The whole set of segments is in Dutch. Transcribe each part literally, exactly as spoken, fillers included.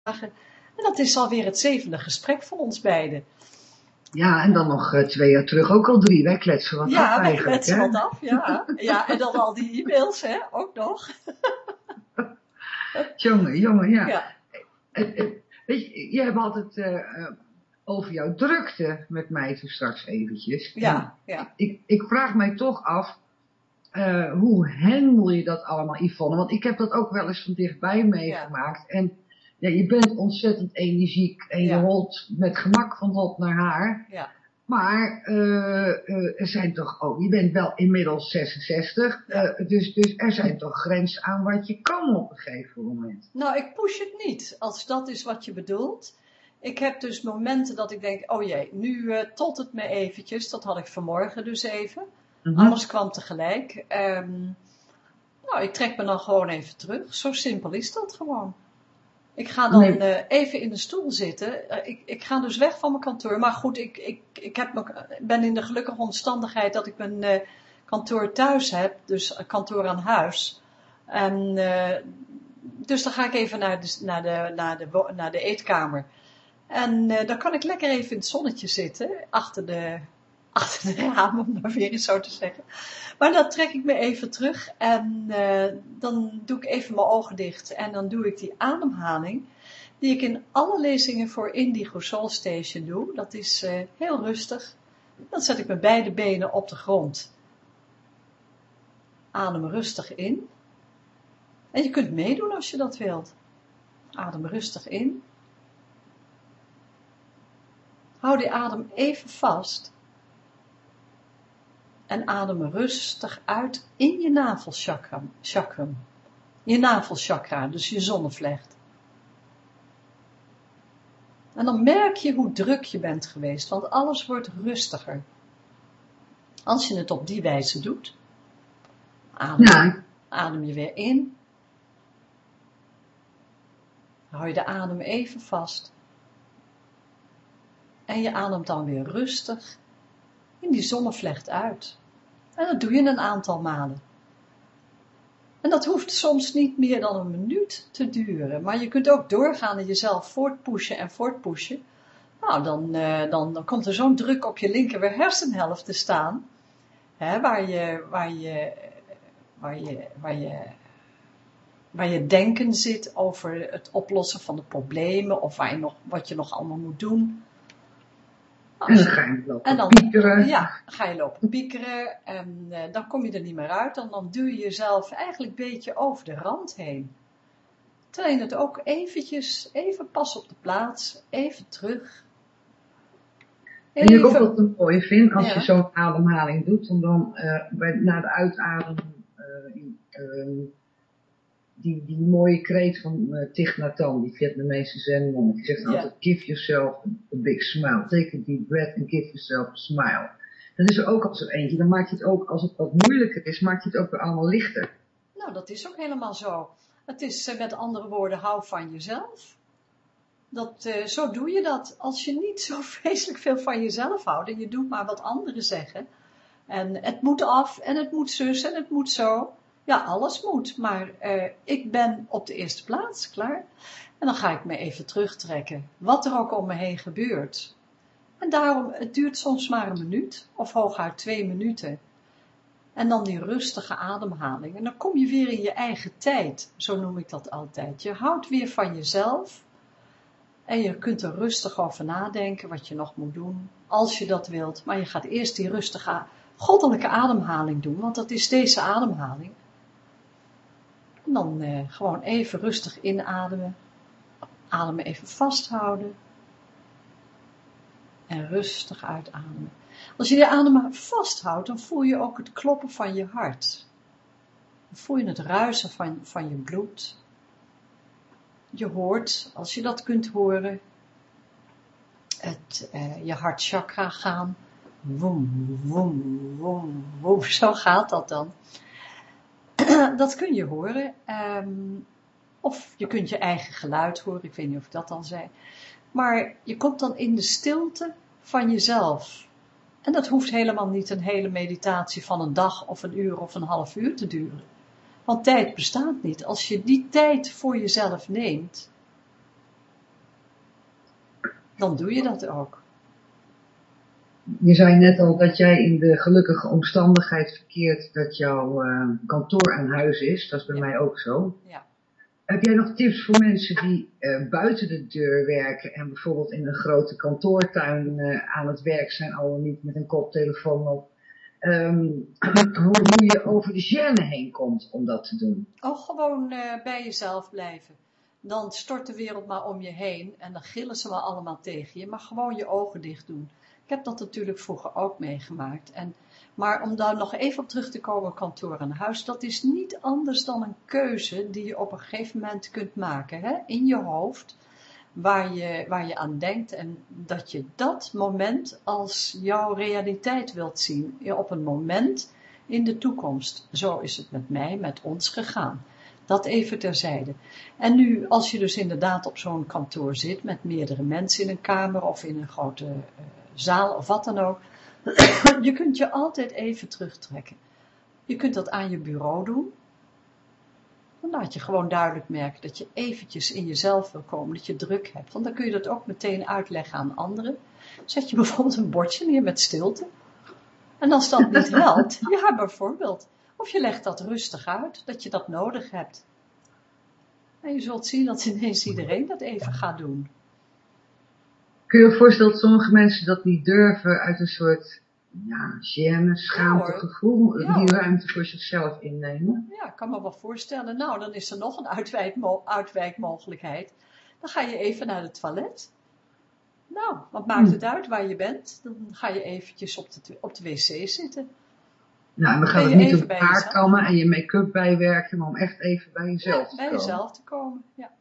En dat is alweer het zevende gesprek van ons beiden. Ja, en dan nog uh, twee jaar terug ook al drie. Wij kletsen wat ja, af wij eigenlijk. kletsen hè? wat af, ja. ja. En dan al die e-mails, hè, ook nog. jongen, jongen, ja. ja. Het, het, weet je, je hebt altijd uh, uh, over jouw drukte met mij toen straks eventjes. Ja, ja. Ik, ik vraag mij toch af, uh, hoe handel je dat allemaal, Yvonne? Want ik heb dat ook wel eens van dichtbij meegemaakt. Ja. En ja, je bent ontzettend energiek en ja. je rolt met gemak van hot naar haar. Ja. Maar uh, uh, er zijn toch ook, je bent wel inmiddels zesenzestig, ja. uh, dus, dus er zijn toch grenzen aan wat je kan op een gegeven moment. Nou, ik push het niet, als dat is wat je bedoelt. Ik heb dus momenten dat ik denk, oh jee, nu uh, tot het me eventjes, dat had ik vanmorgen dus even. Mm-hmm. Alles kwam tegelijk. Um, nou, ik trek me dan gewoon even terug. Zo simpel is dat gewoon. Ik ga dan nee. uh, even in de stoel zitten. Uh, ik, ik ga dus weg van mijn kantoor. Maar goed, ik, ik, ik heb me, ben in de gelukkige omstandigheid dat ik mijn uh, kantoor thuis heb. Dus uh, kantoor aan huis. En, uh, dus dan ga ik even naar de, naar de, naar de, naar de eetkamer. En uh, dan kan ik lekker even in het zonnetje zitten. Achter de, achter de ramen, om maar weer eens zo te zeggen. Maar dan trek ik me even terug en uh, dan doe ik even mijn ogen dicht en dan doe ik die ademhaling die ik in alle lezingen voor Indigo Soul Station doe. Dat is uh, heel rustig. Dan zet ik mijn beide benen op de grond. Adem rustig in. En je kunt meedoen als je dat wilt. Adem rustig in. Hou die adem even vast. En adem rustig uit in je navelchakra, chakram. Je navelchakra, dus je zonnevlecht. En dan merk je hoe druk je bent geweest, want alles wordt rustiger. Als je het op die wijze doet, adem, ja. adem je weer in. Hou je de adem even vast. En je ademt dan weer rustig in die zonnevlecht uit. En dat doe je een aantal malen. En dat hoeft soms niet meer dan een minuut te duren. Maar je kunt ook doorgaan en jezelf voortpushen en voortpushen. Nou, dan, uh, dan, dan komt er zo'n druk op je linker hersenhelft te staan. Hè, waar je, waar je, waar je, waar je, waar je denken zit over het oplossen van de problemen. Of waar je nog, wat je nog allemaal moet doen. En dan ga je lopen en dan, piekeren. Ja, ga je lopen piekeren en uh, dan kom je er niet meer uit. En dan duw je jezelf eigenlijk een beetje over de rand heen. Terwijl je het ook eventjes, even pas op de plaats, even terug. Even, en ik ook wat ik mooi vind, als ja. je zo'n ademhaling doet, en dan uh, bij, na de uitademing uh, in, uh, die, die mooie kreet van uh, Thich Nhat Hanh, die Vietnamese zenmonnik, die zegt ja. altijd, give yourself a big smile, take a deep breath and give yourself a smile. Dat is er ook al zo eentje, dan maak je het ook, als het wat moeilijker is, maak je het ook weer allemaal lichter. Nou, dat is ook helemaal zo. Het is uh, met andere woorden, hou van jezelf. Dat, uh, zo doe je dat. Als je niet zo vreselijk veel van jezelf houdt en je doet maar wat anderen zeggen. En het moet af en het moet zus en het moet zo. Ja, alles moet, maar uh, ik ben op de eerste plaats, klaar. En dan ga ik me even terugtrekken, wat er ook om me heen gebeurt. En daarom, het duurt soms maar een minuut, of hooguit twee minuten. En dan die rustige ademhaling. En dan kom je weer in je eigen tijd, zo noem ik dat altijd. Je houdt weer van jezelf. En je kunt er rustig over nadenken wat je nog moet doen, als je dat wilt. Maar je gaat eerst die rustige, goddelijke ademhaling doen, want dat is deze ademhaling. En dan eh, gewoon even rustig inademen. Ademen even vasthouden. En rustig uitademen. Als je die adem vasthoudt, dan voel je ook het kloppen van je hart. Dan voel je het ruisen van, van je bloed. Je hoort, als je dat kunt horen, het, uh, je hartchakra gaan. Woem, woem, woem, woem. Zo gaat dat dan. Dat kun je horen. Um, of je kunt je eigen geluid horen. Ik weet niet of ik dat al zei. Maar je komt dan in de stilte van jezelf. En dat hoeft helemaal niet een hele meditatie van een dag of een uur of een half uur te duren. Want tijd bestaat niet. Als je die tijd voor jezelf neemt, dan doe je dat ook. Je zei net al dat jij in de gelukkige omstandigheid verkeert dat jouw uh, kantoor aan huis is. Dat is bij ja. mij ook zo. Ja. Heb jij nog tips voor mensen die uh, buiten de deur werken en bijvoorbeeld in een grote kantoortuin uh, aan het werk zijn, al niet met een koptelefoon op? Um, hoe, hoe je over de gêne heen komt om dat te doen? Oh, gewoon uh, bij jezelf blijven. Dan stort de wereld maar om je heen en dan gillen ze maar allemaal tegen je, maar gewoon je ogen dicht doen. Ik heb dat natuurlijk vroeger ook meegemaakt. En, maar om daar nog even op terug te komen, kantoor en huis, dat is niet anders dan een keuze die je op een gegeven moment kunt maken, hè? In je hoofd, waar je, waar je aan denkt en dat je dat moment als jouw realiteit wilt zien, op een moment in de toekomst. Zo is het met mij, met ons gegaan. Dat even terzijde. En nu, als je dus inderdaad op zo'n kantoor zit, met meerdere mensen in een kamer of in een grote uh, zaal of wat dan ook, je kunt je altijd even terugtrekken. Je kunt dat aan je bureau doen. Dan laat je gewoon duidelijk merken dat je eventjes in jezelf wil komen, dat je druk hebt. Want dan kun je dat ook meteen uitleggen aan anderen. Zet je bijvoorbeeld een bordje neer met stilte. En als dat niet helpt, ja bijvoorbeeld. Of je legt dat rustig uit, dat je dat nodig hebt. En je zult zien dat ineens iedereen dat even gaat doen. Kun je je voorstellen dat sommige mensen dat niet durven uit een soort ja, gêne, schaamtegevoel, ja, die ruimte voor zichzelf innemen? Ja, ik kan me wel voorstellen. Nou, dan is er nog een uitwijkmo- uitwijkmogelijkheid. Dan ga je even naar het toilet. Nou, wat maakt hmm. het uit waar je bent? Dan ga je eventjes op de, op de wc zitten. Nou, dan gaat het niet op haar kammen en je make-up bijwerken, maar om echt even bij jezelf ja, te bij komen. bij jezelf te komen, ja.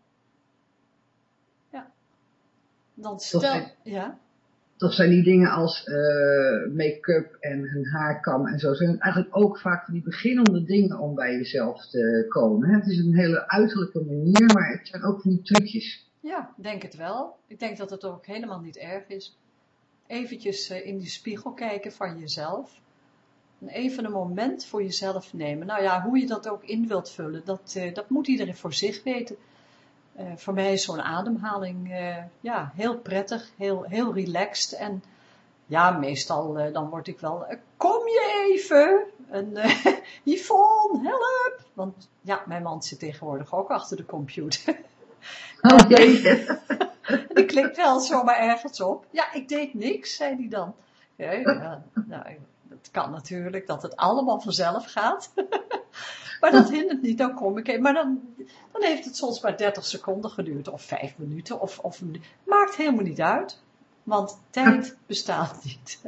Ja. Dan stel, toch zijn, ja. Toch zijn die dingen als uh, make-up en een haarkam en zo, zijn het eigenlijk ook vaak van die beginnende dingen om bij jezelf te komen. Hè? Het is een hele uiterlijke manier, maar het zijn ook van die trucjes. Ja, denk het wel. Ik denk dat het ook helemaal niet erg is. Eventjes uh, in die spiegel kijken van jezelf. En even een moment voor jezelf nemen. Nou ja, hoe je dat ook in wilt vullen, dat, uh, dat moet iedereen voor zich weten. Uh, voor mij is zo'n ademhaling uh, ja, heel prettig, heel, heel relaxed. En ja, meestal uh, dan word ik wel, uh, kom je even? En uh, Yvonne, help! Want ja, mijn man zit tegenwoordig ook achter de computer. Oh jee. Die klikt wel zomaar ergens op. Ja, ik deed niks, zei hij dan. Ja, ja, nou, dat kan natuurlijk, dat het allemaal vanzelf gaat. Maar dat hindert niet, dan kom ik even. Maar dan, dan heeft het soms maar dertig seconden geduurd, of vijf minuten, of, of een minuut. Maakt helemaal niet uit, want tijd bestaat niet.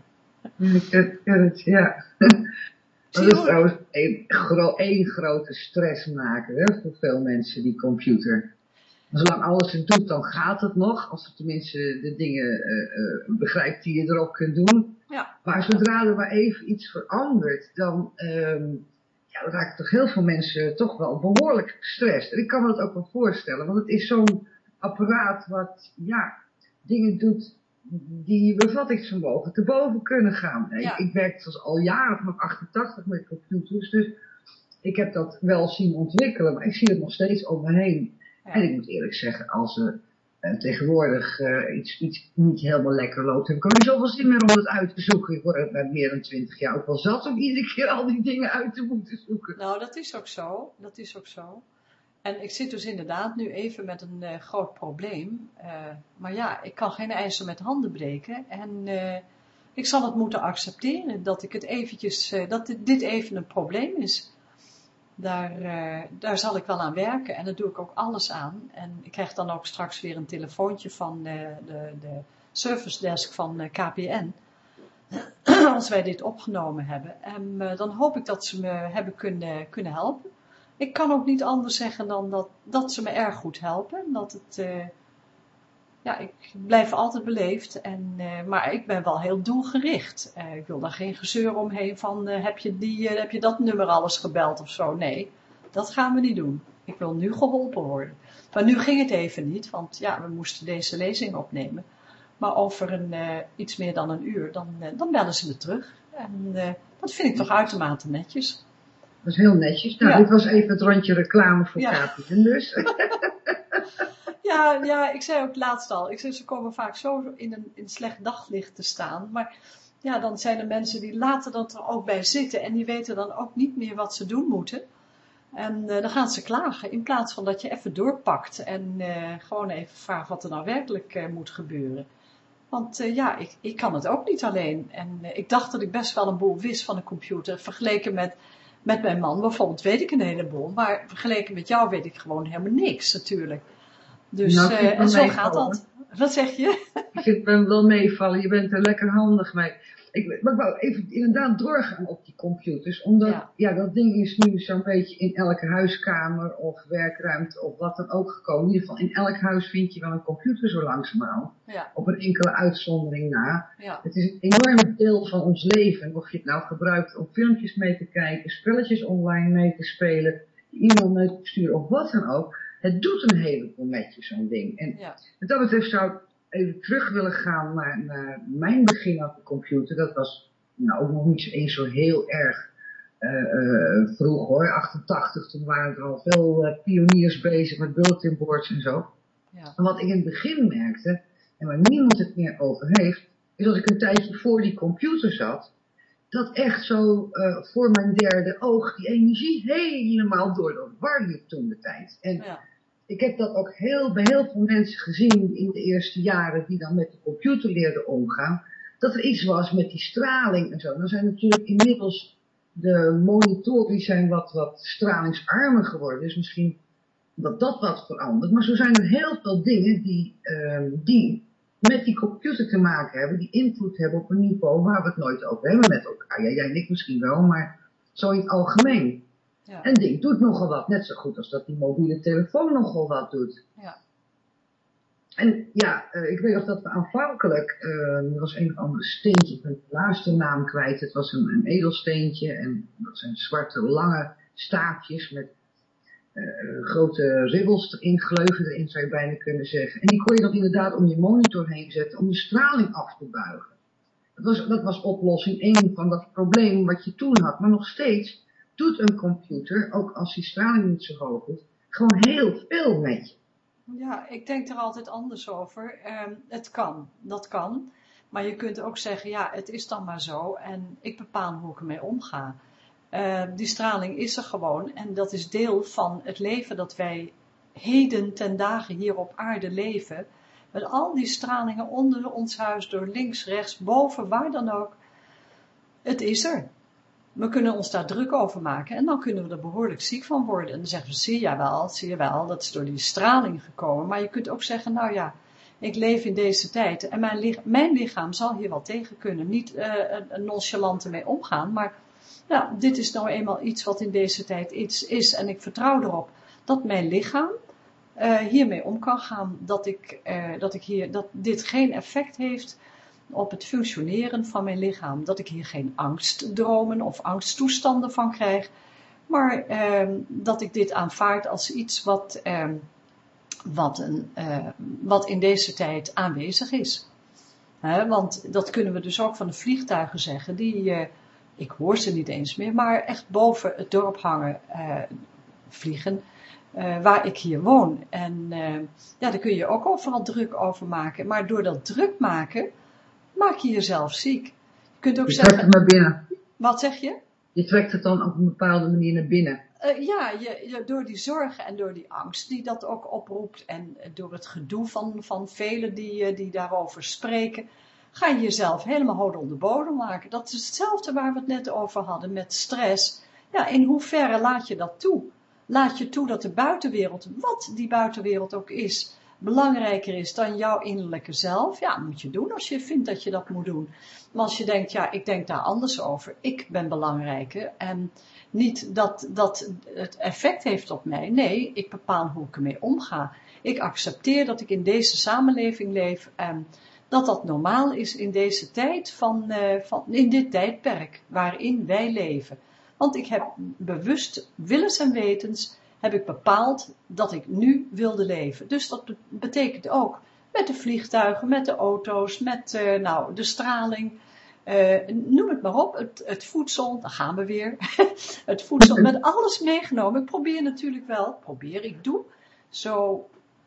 Ik ken het, ja. Dat is trouwens één gro grote stressmaker, hè, voor veel mensen, die computer. Zolang alles het doet, dan gaat het nog. Als het tenminste de dingen uh, uh, begrijpt die je erop kunt doen. Ja. Maar zodra er maar even iets verandert, dan, um, ja, dan raken toch heel veel mensen toch wel behoorlijk gestrest. En ik kan me dat ook wel voorstellen, want het is zo'n apparaat wat, ja, dingen doet die je bevattingsvermogen te boven kunnen gaan. Ja. Ik, ik werk dus al jaren, vanaf achtentachtig met computers, dus ik heb dat wel zien ontwikkelen, maar ik zie het nog steeds om me heen. Ja. En ik moet eerlijk zeggen, als er uh, tegenwoordig uh, iets, iets niet helemaal lekker loopt, heb ik ook niet zoveel zin meer om het uit te zoeken. Ik word na meer dan twintig jaar ook wel zat om iedere keer al die dingen uit te moeten zoeken. Nou, dat is ook zo. Dat is ook zo. En ik zit dus inderdaad nu even met een uh, groot probleem. Uh, maar ja, ik kan geen ijzer met handen breken. En uh, ik zal het moeten accepteren dat ik het eventjes, uh, dat dit, dit even een probleem is. Daar, uh, daar zal ik wel aan werken en daar doe ik ook alles aan. En ik krijg dan ook straks weer een telefoontje van uh, de, de service desk van uh, K P N. Als wij dit opgenomen hebben. En uh, dan hoop ik dat ze me hebben kunnen, kunnen helpen. Ik kan ook niet anders zeggen dan dat, dat ze me erg goed helpen. Dat het, uh, ja, ik blijf altijd beleefd. En, uh, maar ik ben wel heel doelgericht. Uh, ik wil daar geen gezeur omheen van, uh, heb je die, uh, heb je dat nummer alles gebeld of zo? Nee, dat gaan we niet doen. Ik wil nu geholpen worden. Maar nu ging het even niet, want ja, we moesten deze lezing opnemen. Maar over een, uh, iets meer dan een uur, dan, uh, dan bellen ze me terug. En uh, dat vind ik toch uitermate netjes. Dat is heel netjes. Nou, ja. Dit was even het rondje reclame voor ja. K P N dus. Ja, ja, ik zei ook laatst al. Ik zei, ze komen vaak zo in een, in slecht daglicht te staan. Maar ja, dan zijn er mensen die laten dat er ook bij zitten. En die weten dan ook niet meer wat ze doen moeten. En uh, dan gaan ze klagen. In plaats van dat je even doorpakt. En uh, gewoon even vraagt wat er nou werkelijk uh, moet gebeuren. Want uh, ja, ik, ik kan het ook niet alleen. En uh, ik dacht dat ik best wel een boel wist van een computer. Vergeleken met, met mijn man bijvoorbeeld weet ik een heleboel. Maar vergeleken met jou weet ik gewoon helemaal niks natuurlijk. Dus, nou, uh, en zo gaat dat. Wat zeg je? Ik vind het wel meevallen. Je bent er lekker handig mee. Ik, maar ik wou even inderdaad doorgaan op die computers. Omdat, ja, ja dat ding is nu zo'n beetje in elke huiskamer of werkruimte of wat dan ook gekomen. In ieder geval in elk huis vind je wel een computer zo langzamerhand. Ja. Op een enkele uitzondering na. Ja. Het is een enorm deel van ons leven. Of je het nou gebruikt om filmpjes mee te kijken, spelletjes online mee te spelen, e-mail mee te sturen of wat dan ook. Het doet een heleboel met je, zo'n ding. En ja. Wat dat betreft zou ik even terug willen gaan naar, naar mijn begin op de computer. Dat was nou ook nog niet eens zo heel erg uh, uh, vroeg hoor. achtentachtig, toen waren er al veel uh, pioniers bezig met bulletin boards en zo. Ja. En wat ik in het begin merkte, en waar niemand het meer over heeft, is als ik een tijdje voor die computer zat, dat echt zo uh, voor mijn derde oog die energie helemaal door de war liep toen de tijd. En ja. Ik heb dat ook heel, bij heel veel mensen gezien in de eerste jaren die dan met de computer leerden omgaan. Dat er iets was met die straling en zo. Dan zijn natuurlijk inmiddels de monitoren die zijn wat, wat stralingsarmer geworden. Dus misschien dat dat wat verandert. Maar zo zijn er heel veel dingen die, uh, die met die computer te maken hebben. Die invloed hebben op een niveau waar we het nooit over hebben met elkaar. Ja, jij en ik misschien wel, maar zo in het algemeen. Ja. En ding doet nogal wat, net zo goed als dat die mobiele telefoon nogal wat doet. Ja. En ja, uh, ik weet nog dat we aanvankelijk, uh, er was een of ander steentje, ik ben de laatste naam kwijt, het was een, een edelsteentje en dat zijn zwarte lange staafjes met uh, grote ribbels erin, gleuven erin zou je bijna kunnen zeggen. En die kon je dan inderdaad om je monitor heen zetten om de straling af te buigen. Dat was, dat was oplossing één van dat probleem wat je toen had, maar nog steeds doet een computer, ook als die straling niet zo hoog is, gewoon heel veel met je. Ja, ik denk er altijd anders over. Um, het kan, dat kan. Maar je kunt ook zeggen, ja, het is dan maar zo en ik bepaal hoe ik ermee omga. Uh, die straling is er gewoon en dat is deel van het leven dat wij heden ten dagen hier op aarde leven. Met al die stralingen onder ons huis, door links, rechts, boven, waar dan ook. Het is er. We kunnen ons daar druk over maken en dan kunnen we er behoorlijk ziek van worden. En dan zeggen we, zie je wel, zie je wel, dat is door die straling gekomen. Maar je kunt ook zeggen, nou ja, ik leef in deze tijd en mijn, licha- mijn lichaam zal hier wel tegen kunnen. Niet uh, een nonchalant ermee omgaan, maar ja, dit is nou eenmaal iets wat in deze tijd iets is. En ik vertrouw erop dat mijn lichaam uh, hiermee om kan gaan. Dat, ik, uh, dat, ik hier, dat dit geen effect heeft op het functioneren van mijn lichaam. Dat ik hier geen angstdromen of angsttoestanden van krijg. Maar uh, dat ik dit aanvaard als iets wat, uh, wat, een, uh, wat in deze tijd aanwezig is. He, want dat kunnen we dus ook van de vliegtuigen zeggen. Die, uh, ik hoor ze niet eens meer, maar echt boven het dorp hangen, uh, vliegen. Uh, waar ik hier woon. En uh, ja, daar kun je ook overal druk over maken. Maar door dat druk maken, maak je jezelf ziek. Je kunt ook je zeggen... trekt het naar binnen. Wat zeg je? Je trekt het dan op een bepaalde manier naar binnen. Uh, ja, je, je, door die zorgen en door die angst die dat ook oproept. En door het gedoe van, van velen die, die daarover spreken. Ga je jezelf helemaal houden onder bodem maken. Dat is hetzelfde waar we het net over hadden met stress. Ja, in hoeverre laat je dat toe? Laat je toe dat de buitenwereld, wat die buitenwereld ook is, belangrijker is dan jouw innerlijke zelf? Ja, moet je doen als je vindt dat je dat moet doen. Maar als je denkt, ja, ik denk daar anders over. Ik ben belangrijker en niet dat dat het effect heeft op mij. Nee, ik bepaal hoe ik ermee omga. Ik accepteer dat ik in deze samenleving leef en dat dat normaal is in deze tijd van, uh, van in dit tijdperk waarin wij leven. Want ik heb bewust, willens en wetens, heb ik bepaald dat ik nu wilde leven. Dus dat betekent ook met de vliegtuigen, met de auto's, met uh, nou, de straling, uh, noem het maar op, het, het voedsel, daar gaan we weer, het voedsel, met alles meegenomen. Ik probeer natuurlijk wel, probeer, ik doe, zo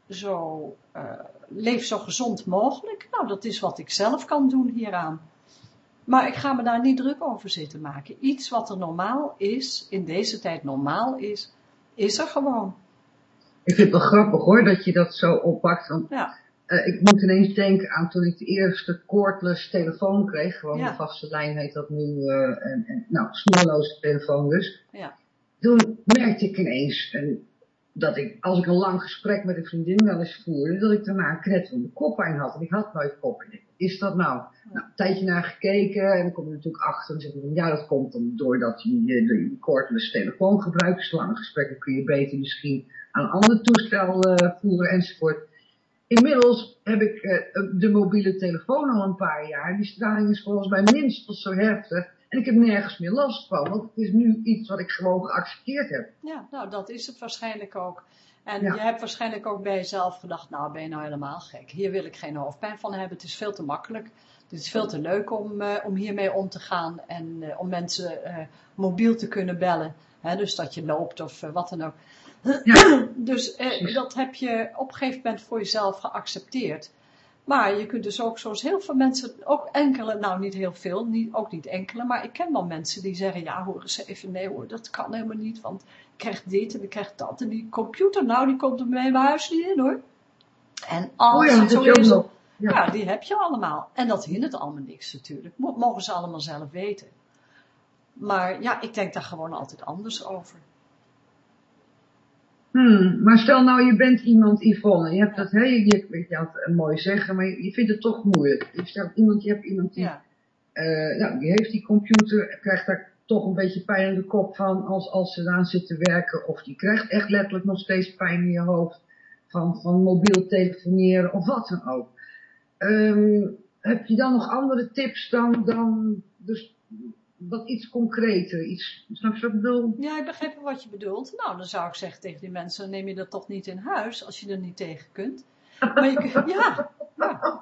zo uh, leef zo gezond mogelijk. Nou, dat is wat ik zelf kan doen hieraan. Maar ik ga me daar niet druk over zitten maken. Iets wat er normaal is, in deze tijd normaal is, is er gewoon. Ik vind het wel grappig hoor, dat je dat zo oppakt. Want ja. uh, ik moet ineens denken aan toen ik de eerste cordless telefoon kreeg. Gewoon ja. de vaste lijn heet dat nu. Uh, en, en, nou, snoerloze telefoon dus. Ja. Toen merkte ik ineens en, dat ik, als ik een lang gesprek met een vriendin wel eens voerde, dat ik daarna een knetterende koppijn had. En ik had nooit koppijn. Is dat nou? Ja. Nou, een tijdje naar gekeken en dan kom je natuurlijk achter en zeg je, ja, dat komt dan doordat je die cordless telefoon gebruikt. Dus lange gesprekken kun je beter misschien aan een ander toestel uh, voeren enzovoort. Inmiddels heb ik uh, de mobiele telefoon al een paar jaar. Die straling is volgens mij minstens zo heftig. En ik heb nergens meer last van, want het is nu iets wat ik gewoon geaccepteerd heb. Ja, nou dat is het waarschijnlijk ook. En ja. je hebt waarschijnlijk ook bij jezelf gedacht, nou ben je nou helemaal gek. Hier wil ik geen hoofdpijn van hebben, het is veel te makkelijk. Het is veel te leuk om, uh, om hiermee om te gaan en uh, om mensen uh, mobiel te kunnen bellen. Hè, dus dat je loopt of uh, wat dan ook. Ja. Dus uh, dat heb je op een gegeven moment voor jezelf geaccepteerd. Maar je kunt dus ook zoals heel veel mensen, ook enkele, nou niet heel veel, niet, ook niet enkele, maar ik ken wel mensen die zeggen, ja hoor eens even, nee hoor, dat kan helemaal niet, want ik krijg dit en ik krijg dat en die computer, nou die komt er bij mijn huis niet in hoor. En als oh ja, het zo is, ja. ja, die heb je allemaal. En dat hindert allemaal niks natuurlijk, mogen ze allemaal zelf weten. Maar ja, ik denk daar gewoon altijd anders over. Hmm, maar stel nou, je bent iemand, Yvonne, je hebt ja. dat, hè, je, je, je had het mooi zeggen, maar je, je vindt het toch moeilijk. Je, stelt iemand, je hebt iemand die, ja. uh, nou, die heeft die computer, krijgt daar toch een beetje pijn in de kop van als, als ze eraan zit te werken, of die krijgt echt letterlijk nog steeds pijn in je hoofd van, van mobiel telefoneren of wat dan ook. Um, heb je dan nog andere tips dan, dan dus wat iets concreter, iets, snap je wat ik bedoel? Ja, ik begrijp wat je bedoelt. Nou, dan zou ik zeggen tegen die mensen, neem je dat toch niet in huis, als je er niet tegen kunt. Maar je kunt, ja, ja.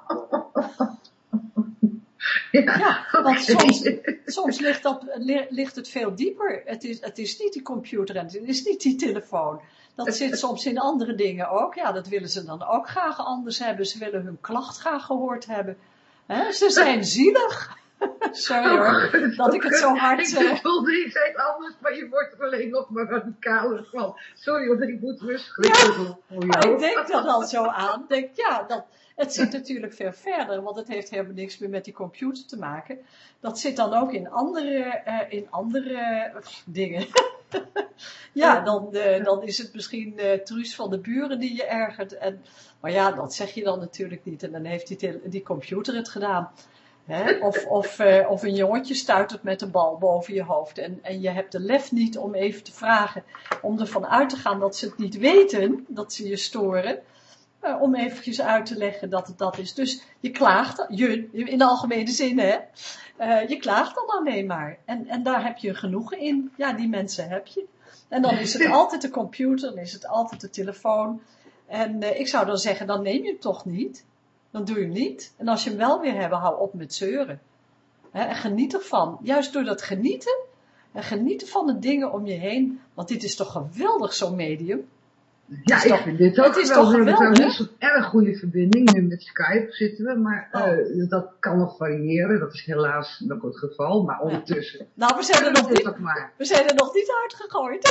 Ja, ja want soms, soms ligt, dat, ligt het veel dieper. Het is, het is niet die computer en het is niet die telefoon. Dat zit soms in andere dingen ook. Ja, dat willen ze dan ook graag anders hebben. Ze willen hun klacht graag gehoord hebben. He, ze zijn zielig. Sorry hoor, dat ik het zo hard... Ik bedoelde iets heel anders, maar je wordt er alleen nog maar radicaler van. Sorry, want ik moet rustig. Ja, maar ik denk er dan zo aan. Denk, ja, dat, het zit natuurlijk veel verder, want het heeft helemaal niks meer met die computer te maken. Dat zit dan ook in andere, uh, in andere uh, dingen. Ja, dan, uh, dan is het misschien uh, truus van de buren die je ergert. En, maar ja, dat zeg je dan natuurlijk niet. En dan heeft die, tele- die computer het gedaan. He, of, of, uh, of een jongetje stuitert met een bal boven je hoofd en, en je hebt de lef niet om even te vragen, om ervan uit te gaan dat ze het niet weten, dat ze je storen, uh, om eventjes uit te leggen dat het dat is. Dus je klaagt, je, in de algemene zin hè, uh, je klaagt dan alleen maar. En, en daar heb je genoegen in. Ja, die mensen heb je. En dan is het altijd de computer, dan is het altijd de telefoon. En uh, ik zou dan zeggen, dan neem je hem toch niet. Dan doe je hem niet. En als je hem wel weer hebt, hou op met zeuren. He, en geniet ervan. Juist door dat genieten. En genieten van de dingen om je heen. Want dit is toch geweldig, zo'n medium. Ja, ik toch, vind dit ook het is wel. We hebben niet zo'n erg goede verbinding. Nu met Skype zitten we. Maar oh. uh, dat kan nog variëren. Dat is helaas nog het geval. Maar ondertussen. Ja. Nou, we zijn er nog niet, maar. We zijn er nog niet uitgegooid.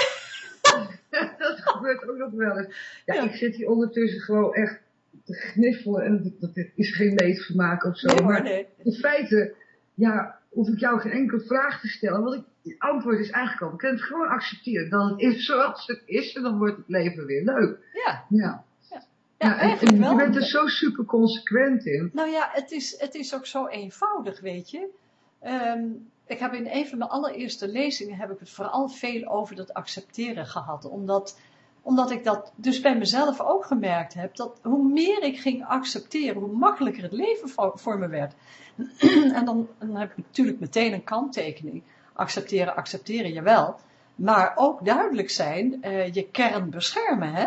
Dat gebeurt ook nog wel eens. Ja, ja, ik zit hier ondertussen gewoon echt te gniffelen en dat, dat is geen leedvermaak of zo. Nee, maar nee. in feite, ja, hoef ik jou geen enkele vraag te stellen. Want ik, het antwoord is eigenlijk al, ik kan het gewoon accepteren. Dat het is zoals het is en dan wordt het leven weer leuk. Ja. Ja. Ja, ja en, en je bent er zo super consequent in. Nou ja, het is, het is ook zo eenvoudig, weet je. Um, ik heb in een van mijn allereerste lezingen heb ik het vooral veel over dat accepteren gehad. Omdat... Omdat ik dat dus bij mezelf ook gemerkt heb, dat hoe meer ik ging accepteren, hoe makkelijker het leven voor, voor me werd. En dan, dan heb ik natuurlijk meteen een kanttekening. Accepteren, accepteren, jawel. Maar ook duidelijk zijn, uh, je kern beschermen, hè.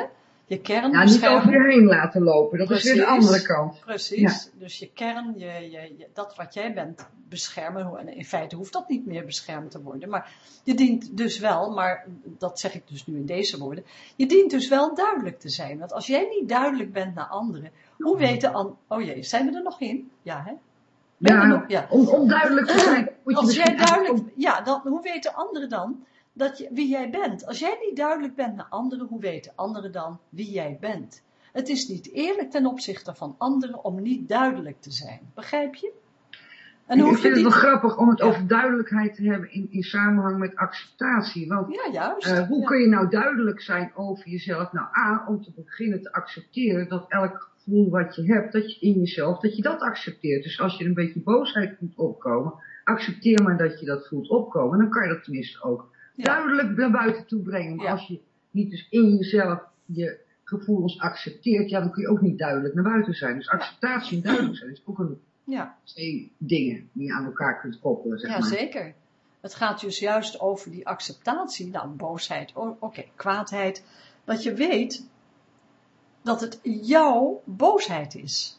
Je kern Ja, beschermen. niet over je heen laten lopen. Dat Precies, is weer de andere kant. Precies. Ja. Dus je kern, je, je, je, dat wat jij bent, beschermen. En in feite hoeft dat niet meer beschermd te worden. Maar je dient dus wel, maar dat zeg ik dus nu in deze woorden. Je dient dus wel duidelijk te zijn. Want als jij niet duidelijk bent naar anderen, hoe weten anderen... Oh jee, zijn we er nog in? Ja, hè? Ben Ja, nog? Ja. Om, om duidelijk te zijn. Moet je als jij duidelijk... om... Ja, dan, hoe weten anderen dan... Dat je, wie jij bent. Als jij niet duidelijk bent naar anderen, hoe weten anderen dan wie jij bent? Het is niet eerlijk ten opzichte van anderen om niet duidelijk te zijn. Begrijp je? En ik vind het wel grappig om het ja. over duidelijkheid te hebben in, in samenhang met acceptatie. Want ja, juist. Uh, hoe ja. kun je nou duidelijk zijn over jezelf? Nou, A, om te beginnen te accepteren dat elk gevoel wat je hebt, dat je in jezelf, dat je dat accepteert. Dus als je een beetje boosheid voelt opkomen, accepteer maar dat je dat voelt opkomen. Dan kan je dat tenminste ook ja. duidelijk naar buiten toe brengen. Maar ja. als je niet dus in jezelf je gevoelens accepteert, ja, dan kun je ook niet duidelijk naar buiten zijn. Dus acceptatie en duidelijk zijn is ook een ja. twee dingen die je aan elkaar kunt koppelen, zeg ja, maar. Ja, zeker. Het gaat dus juist over die acceptatie, nou, boosheid, oké, okay, kwaadheid, dat je weet dat het jouw boosheid is.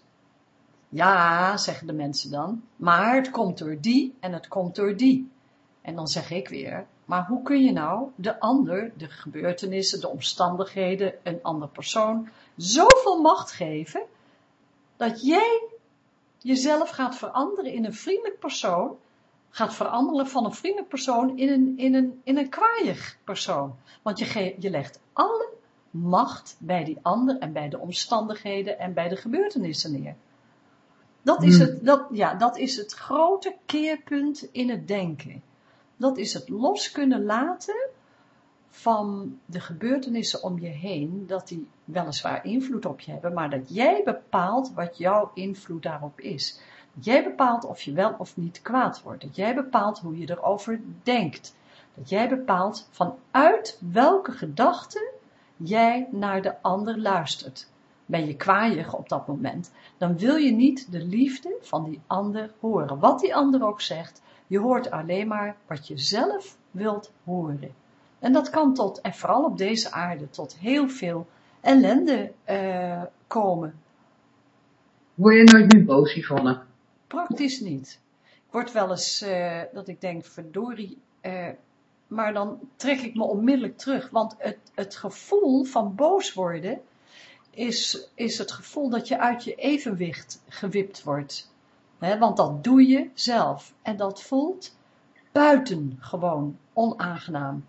Ja, zeggen de mensen dan, maar het komt door die en het komt door die. En dan zeg ik weer, maar hoe kun je nou de ander, de gebeurtenissen, de omstandigheden, een ander persoon, zoveel macht geven, dat jij jezelf gaat veranderen in een vriendelijk persoon, gaat veranderen van een vriendelijk persoon in een, in een, in een kwaaiig persoon. Want je, ge, je legt alle macht bij die ander en bij de omstandigheden en bij de gebeurtenissen neer. Dat is het, dat, ja, dat is het grote keerpunt in het denken. Dat is het los kunnen laten van de gebeurtenissen om je heen, dat die weliswaar invloed op je hebben, maar dat jij bepaalt wat jouw invloed daarop is. Dat jij bepaalt of je wel of niet kwaad wordt. Dat jij bepaalt hoe je erover denkt. Dat jij bepaalt vanuit welke gedachten jij naar de ander luistert. Ben je kwaaiig op dat moment, dan wil je niet de liefde van die ander horen. Wat die ander ook zegt, je hoort alleen maar wat je zelf wilt horen. En dat kan tot, en vooral op deze aarde, tot heel veel ellende uh, komen. Word je nooit meer boos, Yvonne? Praktisch niet. Ik word wel eens, uh, dat ik denk, verdorie, uh, maar dan trek ik me onmiddellijk terug. Want het, het gevoel van boos worden is, is het gevoel dat je uit je evenwicht gewipt wordt. He, want dat doe je zelf. En dat voelt buitengewoon onaangenaam.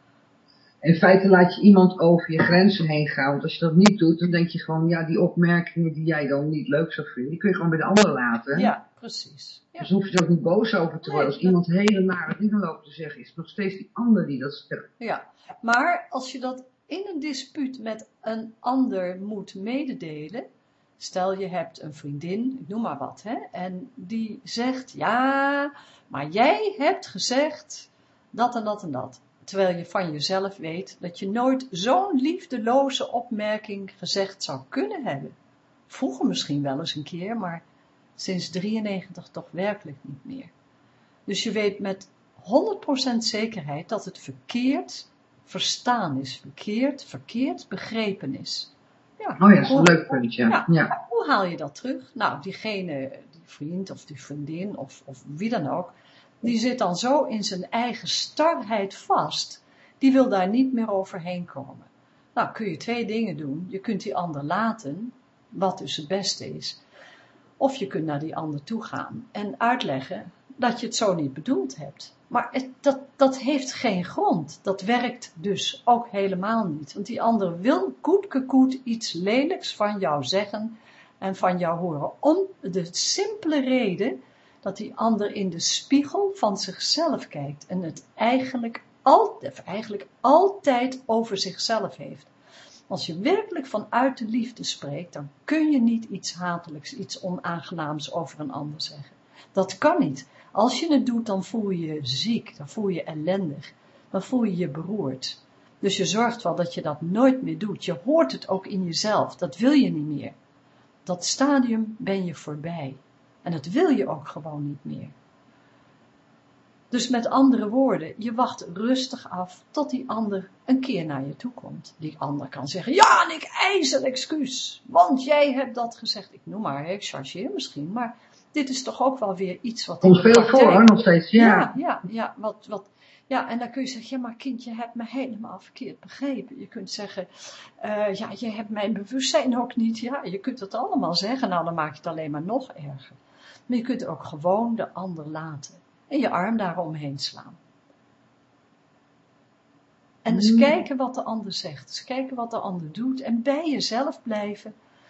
In feite laat je iemand over je grenzen heen gaan. Want als je dat niet doet, dan denk je gewoon, ja, die opmerkingen die jij dan niet leuk zou vinden, die kun je gewoon bij de ander laten. Ja, precies. Ja. Dus dan hoef je er ook niet boos over te worden. Nee, als iemand dat... hele nare dingen loopt te zeggen, is het nog steeds die ander die dat zegt. Ja, maar als je dat in een dispuut met een ander moet mededelen, stel je hebt een vriendin, ik noem maar wat, hè, en die zegt, ja, maar jij hebt gezegd dat en dat en dat. Terwijl je van jezelf weet dat je nooit zo'n liefdeloze opmerking gezegd zou kunnen hebben. Vroeger misschien wel eens een keer, maar sinds drieënnegentig toch werkelijk niet meer. Dus je weet met honderd procent zekerheid dat het verkeerd verstaan is, verkeerd, verkeerd begrepen is. Ja, oh ja, dat is een hoe, leuk punt, ja. ja. ja. Hoe haal je dat terug? Nou, diegene, die vriend of die vriendin of, of wie dan ook, die zit dan zo in zijn eigen starheid vast, die wil daar niet meer overheen komen. Nou, kun je twee dingen doen. Je kunt die ander laten, wat dus het beste is. Of je kunt naar die ander toe gaan en uitleggen dat je het zo niet bedoeld hebt. Maar het, dat, dat heeft geen grond. Dat werkt dus ook helemaal niet. Want die ander wil koetkekoet iets lelijks van jou zeggen en van jou horen. Om de simpele reden dat die ander in de spiegel van zichzelf kijkt en het eigenlijk, al, eigenlijk altijd over zichzelf heeft. Als je werkelijk vanuit de liefde spreekt, dan kun je niet iets hatelijks, iets onaangenaams over een ander zeggen. Dat kan niet. Als je het doet, dan voel je je ziek, dan voel je je ellendig, dan voel je je beroerd. Dus je zorgt wel dat je dat nooit meer doet. Je hoort het ook in jezelf, dat wil je niet meer. Dat stadium ben je voorbij. En dat wil je ook gewoon niet meer. Dus met andere woorden, je wacht rustig af tot die ander een keer naar je toe komt. Die ander kan zeggen, ja, en ik eis een excuus, want jij hebt dat gezegd. Ik noem maar, ik chargeer misschien, maar dit is toch ook wel weer iets wat... Komt veel voor, hoor, nog steeds, ja. Ja, ja, ja, wat, wat, ja, en dan kun je zeggen, ja, maar kind, je hebt me helemaal verkeerd begrepen. Je kunt zeggen, uh, ja, je hebt mijn bewustzijn ook niet. Ja, je kunt het allemaal zeggen, nou, dan maak je het alleen maar nog erger. Maar je kunt ook gewoon de ander laten. En je arm daaromheen slaan. En dus mm. kijken wat de ander zegt. Dus kijken wat de ander doet. En bij jezelf blijven.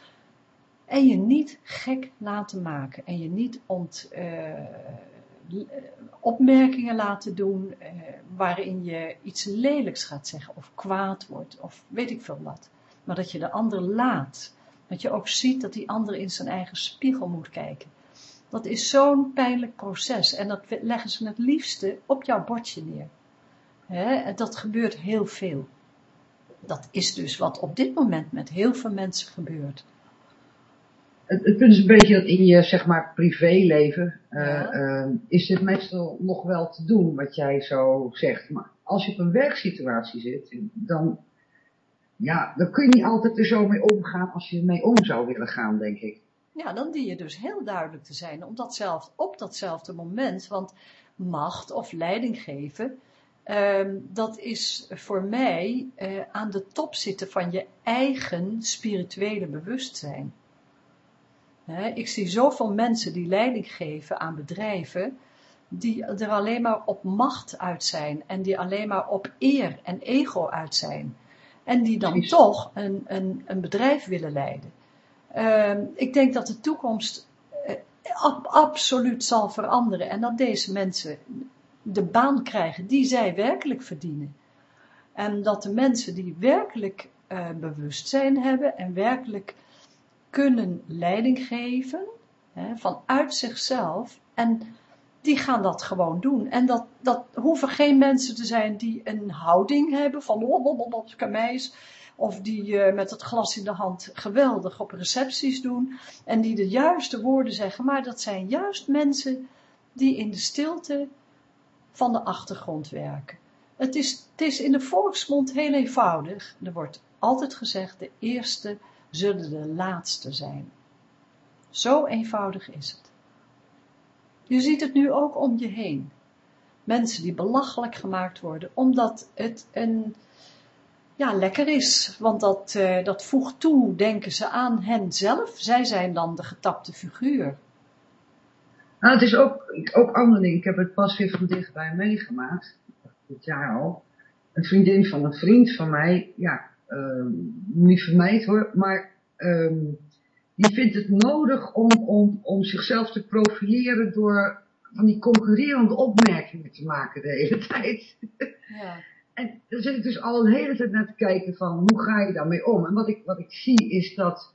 En je niet gek laten maken. En je niet ont, uh, opmerkingen laten doen. Uh, waarin je iets lelijks gaat zeggen. Of kwaad wordt. Of weet ik veel wat. Maar dat je de ander laat. Dat je ook ziet dat die ander in zijn eigen spiegel moet kijken. Dat is zo'n pijnlijk proces. En dat leggen ze het liefste op jouw bordje neer. He, en dat gebeurt heel veel. Dat is dus wat op dit moment met heel veel mensen gebeurt. Het, het punt is een beetje dat in je, zeg maar, privéleven, ja. uh, uh, is dit meestal nog wel te doen, wat jij zo zegt. Maar als je op een werksituatie zit, dan, ja, dan kun je niet altijd er zo mee omgaan als je ermee om zou willen gaan, denk ik. Ja, dan dien je dus heel duidelijk te zijn op datzelfde, op datzelfde moment, want macht of leiding geven, uh, dat is voor mij uh, aan de top zitten van je eigen spirituele bewustzijn. He, ik zie zoveel mensen die leiding geven aan bedrijven, die er alleen maar op macht uit zijn en die alleen maar op eer en ego uit zijn. En die dan Precies. toch een, een, een bedrijf willen leiden. Uh, ik denk dat de toekomst uh, ab, absoluut zal veranderen en dat deze mensen de baan krijgen die zij werkelijk verdienen. En dat de mensen die werkelijk uh, bewustzijn hebben en werkelijk kunnen leiding geven, hè, vanuit zichzelf, en die gaan dat gewoon doen. En dat, dat hoeven geen mensen te zijn die een houding hebben van blablabla, kameis, of die uh, met het glas in de hand geweldig op recepties doen, en die de juiste woorden zeggen, maar dat zijn juist mensen die in de stilte van de achtergrond werken. Het is, het is in de volksmond heel eenvoudig. Er wordt altijd gezegd, de eerste zullen de laatste zijn. Zo eenvoudig is het. Je ziet het nu ook om je heen. Mensen die belachelijk gemaakt worden, omdat het een, ja, lekker is. Want dat, uh, dat voegt toe, denken ze aan hen zelf. Zij zijn dan de getapte figuur. Nou, het is ook, ook andere dingen. Ik heb het pas weer van dichtbij meegemaakt. Dit jaar al. Een vriendin van een vriend van mij, ja, uh, niet vermijd hoor, maar um, die vindt het nodig om, om, om zichzelf te profileren door van die concurrerende opmerkingen te maken de hele tijd. Ja. En daar zit ik dus al een hele tijd naar te kijken van, hoe ga je daarmee om? En wat ik, wat ik zie is dat,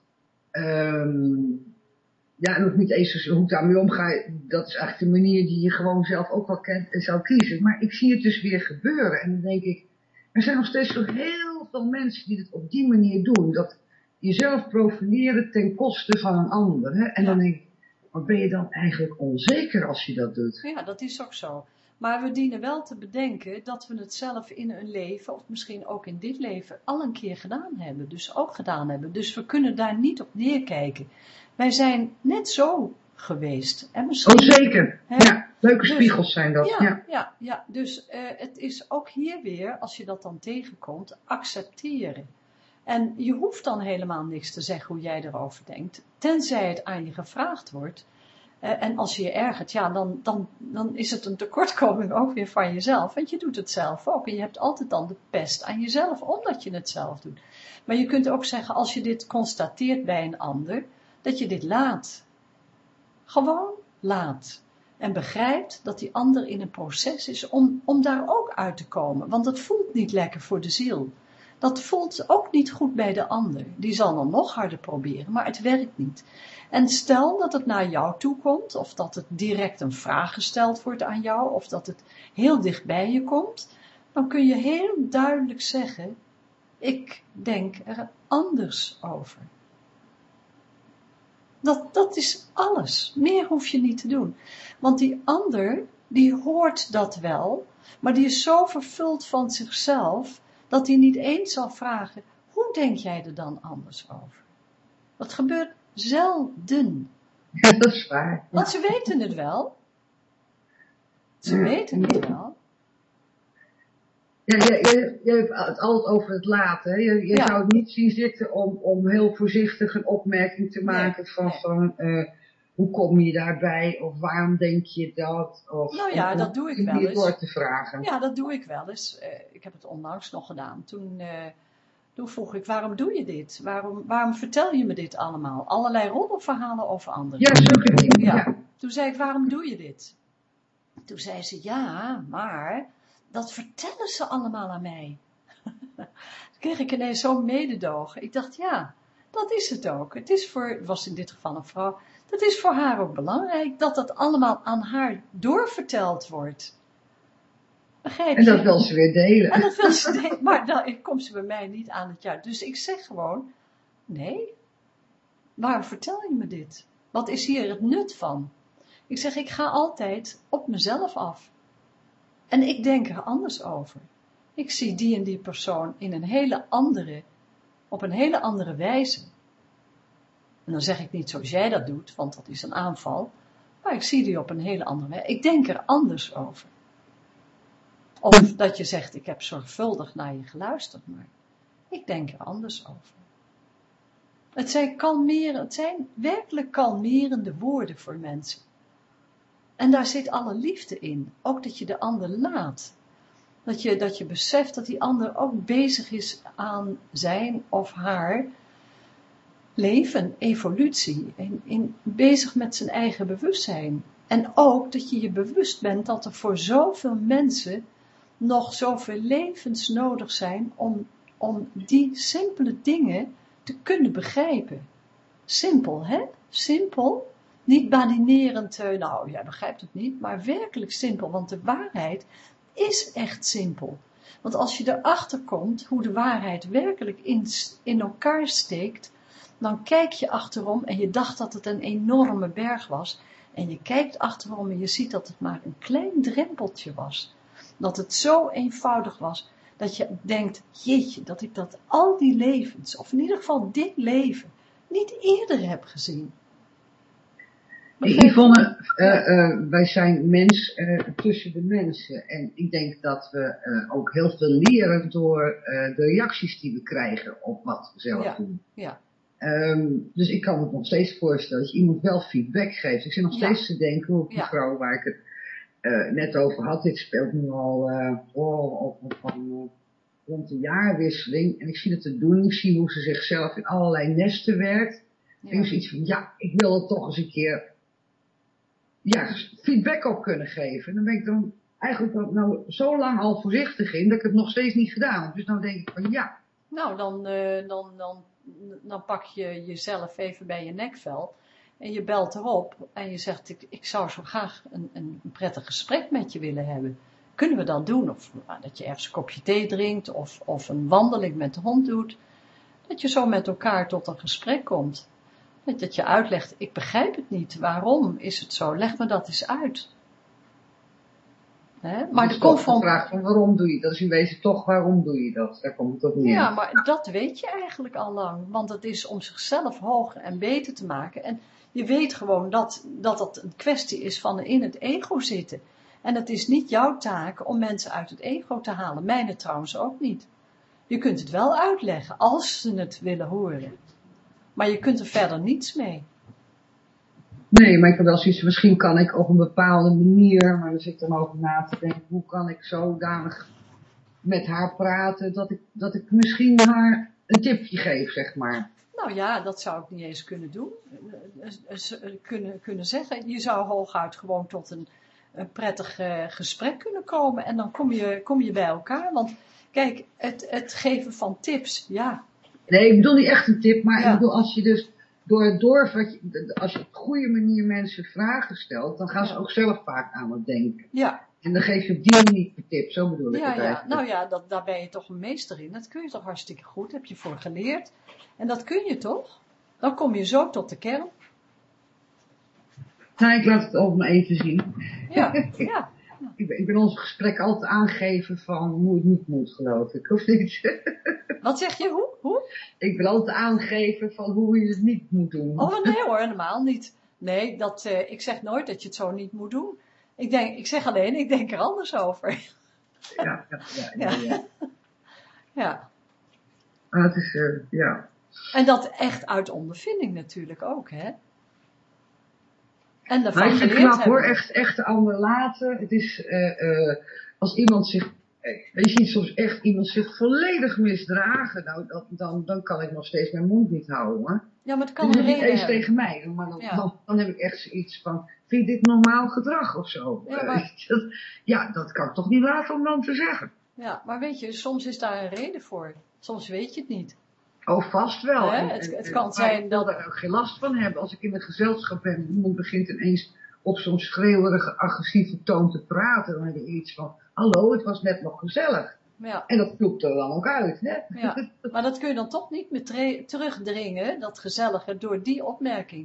um, ja, en ook niet eens hoe ik daarmee omga, dat is eigenlijk de manier die je gewoon zelf ook wel kent en zou kiezen. Maar ik zie het dus weer gebeuren en dan denk ik, er zijn nog steeds zo heel veel mensen die het op die manier doen, dat jezelf profileren ten koste van een ander. Hè? En ja. Dan denk ik, maar ben je dan eigenlijk onzeker als je dat doet? Ja, dat is ook zo. Maar we dienen wel te bedenken dat we het zelf in een leven, of misschien ook in dit leven, al een keer gedaan hebben. Dus ook gedaan hebben. Dus we kunnen daar niet op neerkijken. Wij zijn net zo geweest. En misschien, oh, zeker. Hè? Ja, leuke dus, spiegels zijn dat. Ja, ja. ja, ja. Dus uh, het is ook hier weer, als je dat dan tegenkomt, accepteren. En je hoeft dan helemaal niks te zeggen hoe jij erover denkt, tenzij het aan je gevraagd wordt. Uh, en als je je ergert, ja, dan, dan, dan is het een tekortkoming ook weer van jezelf. Want je doet het zelf ook. En je hebt altijd dan de pest aan jezelf, omdat je het zelf doet. Maar je kunt ook zeggen, als je dit constateert bij een ander, dat je dit laat. Gewoon laat. En begrijpt dat die ander in een proces is om, om daar ook uit te komen. Want dat voelt niet lekker voor de ziel. Dat voelt ook niet goed bij de ander. Die zal dan nog harder proberen, maar het werkt niet. En stel dat het naar jou toe komt, of dat het direct een vraag gesteld wordt aan jou, of dat het heel dicht bij je komt, dan kun je heel duidelijk zeggen, ik denk er anders over. Dat, dat is alles. Meer hoef je niet te doen. Want die ander, die hoort dat wel, maar die is zo vervuld van zichzelf, dat hij niet eens zal vragen, hoe denk jij er dan anders over? Dat gebeurt zelden. Ja, dat is waar. Want ze weten het wel. Ze Ja. weten het wel. Ja, je, je, je hebt het altijd over het laten. Hè? Je, je Ja. zou het niet zien zitten om, om heel voorzichtig een opmerking te maken Nee, van, nee. van uh, hoe kom je daarbij? Of waarom denk je dat? Of Nou ja, om, dat om doe ik die wel eens. door te vragen. Ja, dat doe ik wel eens. Uh, ik heb het onlangs nog gedaan. Toen, uh, toen vroeg ik, waarom doe je dit? Waarom, waarom vertel je me dit allemaal? Allerlei roddelverhalen over anderen. Ja, zulke dingen. Ja. Ja. Toen zei ik, waarom doe je dit? Toen zei ze, ja, maar dat vertellen ze allemaal aan mij. Toen kreeg ik ineens zo'n mededogen. Ik dacht, ja, dat is het ook. Het is voor, het was in dit geval een vrouw, dat is voor haar ook belangrijk, dat dat allemaal aan haar doorverteld wordt. Begrijp je? En dat wil ze weer delen. En dat wil ze delen, maar dan komt ze bij mij niet aan het juist. Dus ik zeg gewoon, nee, waarom vertel je me dit? Wat is hier het nut van? Ik zeg, ik ga altijd op mezelf af. En ik denk er anders over. Ik zie die en die persoon in een hele andere, op een hele andere wijze. En dan zeg ik niet zoals jij dat doet, want dat is een aanval. Maar ik zie die op een hele andere wijze. Ik denk er anders over. Of dat je zegt, ik heb zorgvuldig naar je geluisterd, maar ik denk er anders over. Het zijn kalmeren, het zijn werkelijk kalmerende woorden voor mensen. En daar zit alle liefde in. Ook dat je de ander laat. Dat je, dat je beseft dat die ander ook bezig is aan zijn of haar leven, evolutie. En in, bezig met zijn eigen bewustzijn. En ook dat je je bewust bent dat er voor zoveel mensen nog zoveel levens nodig zijn om, om die simpele dingen te kunnen begrijpen. Simpel, hè? Simpel. Niet badinerend, nou, jij begrijpt het niet, maar werkelijk simpel, want de waarheid is echt simpel. Want als je erachter komt hoe de waarheid werkelijk in, in elkaar steekt, dan kijk je achterom en je dacht dat het een enorme berg was, en je kijkt achterom en je ziet dat het maar een klein drempeltje was. Dat het zo eenvoudig was, dat je denkt, jeetje, dat ik dat al die levens, of in ieder geval dit leven, niet eerder heb gezien. Yvonne, uh, uh, wij zijn mens uh, tussen de mensen. En ik denk dat we uh, ook heel veel leren door uh, de reacties die we krijgen op wat we zelf ja, doen. Ja. Um, dus ik kan me nog steeds voorstellen dat je iemand wel feedback geeft. Ik zit nog steeds ja. te denken hoe die ja. vrouw waar ik het uh, net over had, dit speelt nu al uh, oh, op, op, op, op, rond de jaarwisseling. En ik zie het te doen, ik zie hoe ze zichzelf in allerlei nesten werkt. Ja. En ik zie iets van, ja, ik wil het toch eens een keer ja, feedback op kunnen geven. En dan ben ik dan eigenlijk nou zo lang al voorzichtig in, dat ik het nog steeds niet gedaan heb. Dus dan denk ik van, ja. Nou, dan, uh, dan, dan, dan pak je jezelf even bij je nekvel en je belt erop en je zegt, ik, ik zou zo graag een, een prettig gesprek met je willen hebben. Kunnen we dat doen? Of nou, dat je ergens een kopje thee drinkt of, of een wandeling met de hond doet. Dat je zo met elkaar tot een gesprek komt. Dat je uitlegt, ik begrijp het niet. Waarom is het zo? Leg me dat eens uit. Hè? Maar dus de confront... de vraag van waarom doe je dat? Dus in wezen toch, waarom doe je dat? Daar komt het op neer. Ja, maar dat weet je eigenlijk al lang. Want het is om zichzelf hoger en beter te maken. En je weet gewoon dat dat, dat een kwestie is van in het ego zitten. En het is niet jouw taak om mensen uit het ego te halen. Mijne trouwens ook niet. Je kunt het wel uitleggen als ze het willen horen. Maar je kunt er verder niets mee. Nee, maar ik heb wel zoiets, misschien kan ik op een bepaalde manier, maar dan zit ik dan over na te denken, hoe kan ik zodanig met haar praten, dat ik, dat ik misschien haar een tipje geef, zeg maar. Nou ja, dat zou ik niet eens kunnen doen. Kunnen, kunnen zeggen, je zou hooguit gewoon tot een, een prettig uh, gesprek kunnen komen en dan kom je, kom je bij elkaar. Want kijk, het, het geven van tips, ja. Nee, ik bedoel niet echt een tip, maar ja. ik bedoel als je dus door het dorp, als je op goede manier mensen vragen stelt, dan gaan ze ja. ook zelf vaak aan het denken. Ja. En dan geef je op die manier een tip, zo bedoel ik ja, het ja. eigenlijk. Nou ja, dat, daar ben je toch een meester in. Dat kun je toch hartstikke goed, heb je voor geleerd. En dat kun je toch? Dan kom je zo tot de kern. Nou, ik laat het ook maar even zien. Ja, ja. ik, ben, ik ben ons gesprek altijd aangeven van hoe het niet moet, geloof ik, of niet? Wat zeg je, hoe? hoe? Ik wil altijd aangeven van hoe je het niet moet doen. Oh nee hoor, helemaal niet. Nee, dat, uh, ik zeg nooit dat je het zo niet moet doen. Ik, denk, ik zeg alleen, ik denk er anders over. Ja, ja, ja. ja, ja. ja. Ah, het is, uh, ja. En dat echt uit ondervinding natuurlijk ook, hè. En daarvan maar ik vind het geleerd knap hoor, hebben. echt, echt de ander laten. Het is, uh, uh, als iemand zich, je ziet soms echt iemand zich volledig misdragen, nou, dan, dan, dan kan ik nog steeds mijn mond niet houden hoor. Ja, maar het kan dus een niet reden eens hebben. tegen mij, maar dan, Ja. dan, dan heb ik echt zoiets van, vind je dit normaal gedrag of zo? Ja, maar... Uh, dat, ja, dat kan ik toch niet laten om dan te zeggen. Ja, maar weet je, soms is daar een reden voor. Soms weet je het niet. Oh, vast wel. Hè? En, Het, en, het kan en, zijn ik dat... wil daar ook geen last van hebben. Als ik in een gezelschap ben, iemand begint ineens op zo'n schreeuwerige, agressieve toon te praten, dan heb ik iets van, hallo, het was net nog gezellig. Ja. En dat klopt er dan ook uit, hè? Ja. Maar dat kun je dan toch niet meer tre- terugdringen, dat gezellige, door die opmerking.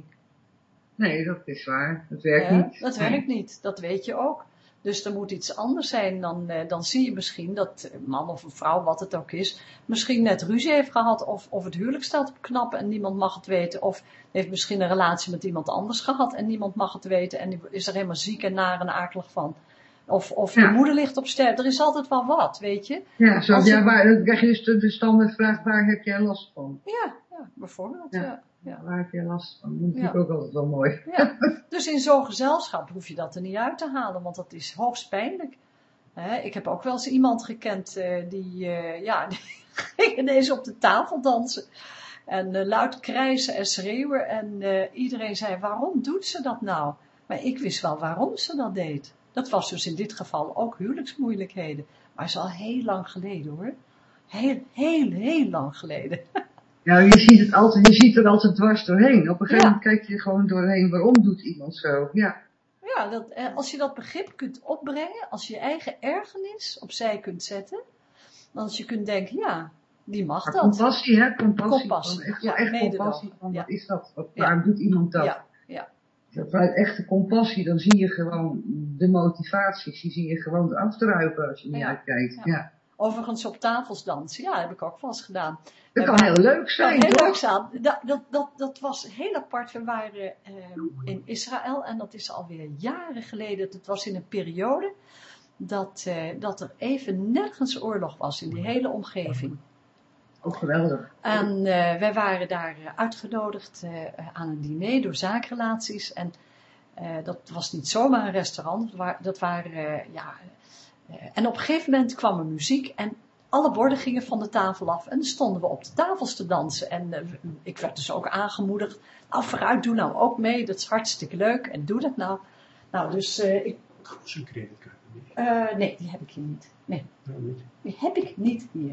Nee, dat is waar. Dat werkt Hè? niet. Dat nee. werkt niet, dat weet je ook. Dus er moet iets anders zijn. Dan, eh, dan zie je misschien dat een man of een vrouw, wat het ook is, misschien net ruzie heeft gehad. Of, of het huwelijk staat op knappen en niemand mag het weten. Of heeft misschien een relatie met iemand anders gehad en niemand mag het weten. En die is er helemaal ziek en naar en akelig van. Of, of je Ja. moeder ligt op sterven. Er is altijd wel wat, weet je. Ja, zo, Als ja het- waar, dan krijg je dus de, de standaardvraag, waar heb jij last van? Ja, ja bijvoorbeeld. Ja. Ja. Ja. Waar heb jij last van? Dat vind ik Ja. ook altijd wel mooi. Ja. Dus in zo'n gezelschap hoef je dat er niet uit te halen, want dat is hoogst pijnlijk. Hè, ik heb ook wel eens iemand gekend uh, die, uh, ja, die ging ineens op de tafel dansen. En uh, luid krijsen en schreeuwen. En uh, iedereen zei, waarom doet ze dat nou? Maar ik wist wel waarom ze dat deed. Dat was dus in dit geval ook huwelijksmoeilijkheden. Maar het is al heel lang geleden hoor. Heel, heel, heel lang geleden. Ja, je ziet het altijd, je ziet er altijd dwars doorheen. Op een gegeven Ja. moment kijk je gewoon doorheen, waarom doet iemand zo? Ja. Ja, dat, als je dat begrip kunt opbrengen, als je je eigen ergernis opzij kunt zetten, dan als je kunt denken, ja, die mag Maar dat. compassie, hè? Compassie. Compassie, Van, echt, ja, echt mededogen. compassie. Van, Ja. wat is dat? Wat, Ja. waarom doet iemand dat? Ja, ja. Vanuit echte compassie, dan zie je gewoon de motivaties, die zie je gewoon eraf druipen als je niet Ja. uitkijkt. Ja. Ja. Overigens op tafels dansen, ja, dat heb ik ook wel eens gedaan. Dat We kan waren- heel leuk zijn, Ja, heel toch? leuk zijn. Dat, dat, dat, dat was heel apart. We waren eh, in Israël en dat is alweer jaren geleden. Het was in een periode dat, eh, dat er even nergens oorlog was in die hele omgeving. Ook geweldig. En uh, wij waren daar uh, uitgenodigd uh, aan een diner door zakenrelaties. En uh, dat was niet zomaar een restaurant. Dat waren, dat waren uh, ja. Uh, en op een gegeven moment kwam er muziek en alle borden gingen van de tafel af. En dan stonden we op de tafels te dansen. En uh, ik werd dus ook aangemoedigd. Nou, vooruit, doe nou ook mee. Dat is hartstikke leuk. En doe dat nou. Nou, dus uh, ik... Zo'n creditcard? Uh, nee, die heb ik hier niet. Nee, Nou, niet. die heb ik niet hier.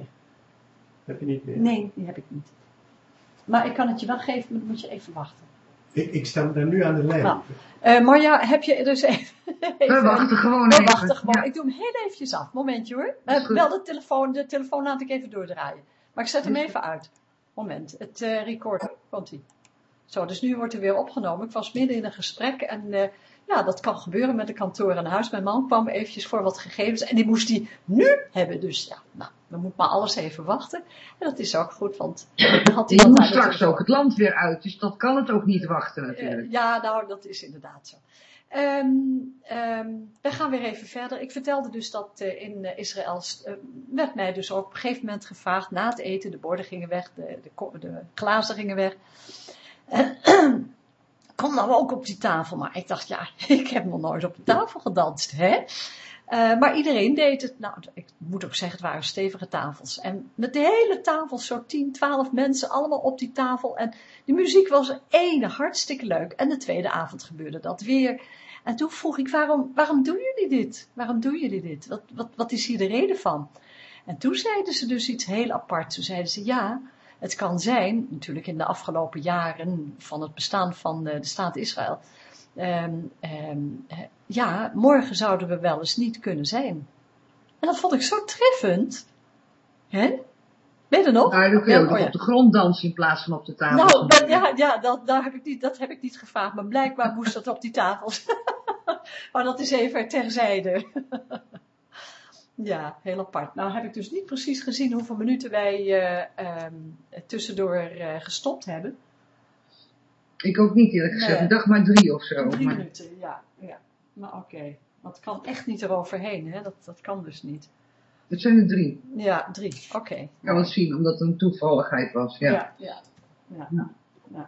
Heb je niet meer? Nee, die heb ik niet. Maar ik kan het je wel geven, maar dan moet je even wachten. Ik, ik sta daar nu aan de lijn. Nou, uh, Marja, heb je dus even... even We wachten gewoon we even. wachten gewoon. Ja. Ik doe hem heel eventjes af. Momentje hoor. Is Uh, goed. wel de telefoon. De telefoon laat ik even doordraaien. Maar ik zet hem Is even uit. Moment. Het uh, recorder. Komt-ie. Zo, dus nu wordt er weer opgenomen. Ik was midden in een gesprek en uh, ja, dat kan gebeuren met de kantoor aan huis. Mijn man kwam eventjes voor wat gegevens en die moest die nu hebben. Dus ja, nou, dan moet maar alles even wachten. En dat is ook goed, want dan had hij Je dat moet aan de straks telefoon. ook het land weer uit, dus dat kan het ook niet wachten natuurlijk. Uh, ja, nou, dat is inderdaad zo. Um, um, we gaan weer even verder. Ik vertelde dus dat uh, in uh, Israël uh, werd mij dus ook op een gegeven moment gevraagd, na het eten, de borden gingen weg, de, de, de glazen gingen weg. En, kom nou ook op die tafel. Maar ik dacht, ja, ik heb nog nooit op de tafel gedanst, hè. Uh, maar iedereen deed het. Nou, ik moet ook zeggen, het waren stevige tafels. En met de hele tafel, zo tien, twaalf mensen, allemaal op die tafel. En de muziek was ene hartstikke leuk. En de tweede avond gebeurde dat weer. En toen vroeg ik, waarom, waarom doen jullie dit? Waarom doen jullie dit? Wat, wat, wat is hier de reden van? En toen zeiden ze dus iets heel apart. Toen zeiden ze, ja, het kan zijn, natuurlijk in de afgelopen jaren van het bestaan van de staat Israël. Um, um, ja, morgen zouden we wel eens niet kunnen zijn. En dat vond ik zo treffend. Hè? Ben je er nog? Nou, dan kun je ook Ja, nog oh ja. op de grond dansen in plaats van op de tafel. Nou, dat, ja, ja dat, dat, heb ik niet, dat heb ik niet gevraagd, maar blijkbaar moest dat op die tafels. Maar dat is even terzijde. Ja, heel apart. Nou heb ik dus niet precies gezien hoeveel minuten wij uh, um, tussendoor uh, gestopt hebben. Ik ook niet eerlijk gezegd. Nee. Ik dacht maar drie of zo. Drie maar... minuten, ja. ja. Maar oké. Okay. Dat kan echt niet eroverheen, hè? Dat, dat kan dus niet. Het zijn er drie. Ja, drie. Oké. Okay. Ik kan het zien, omdat het een toevalligheid was. Ja, ja. ja. ja. ja. ja.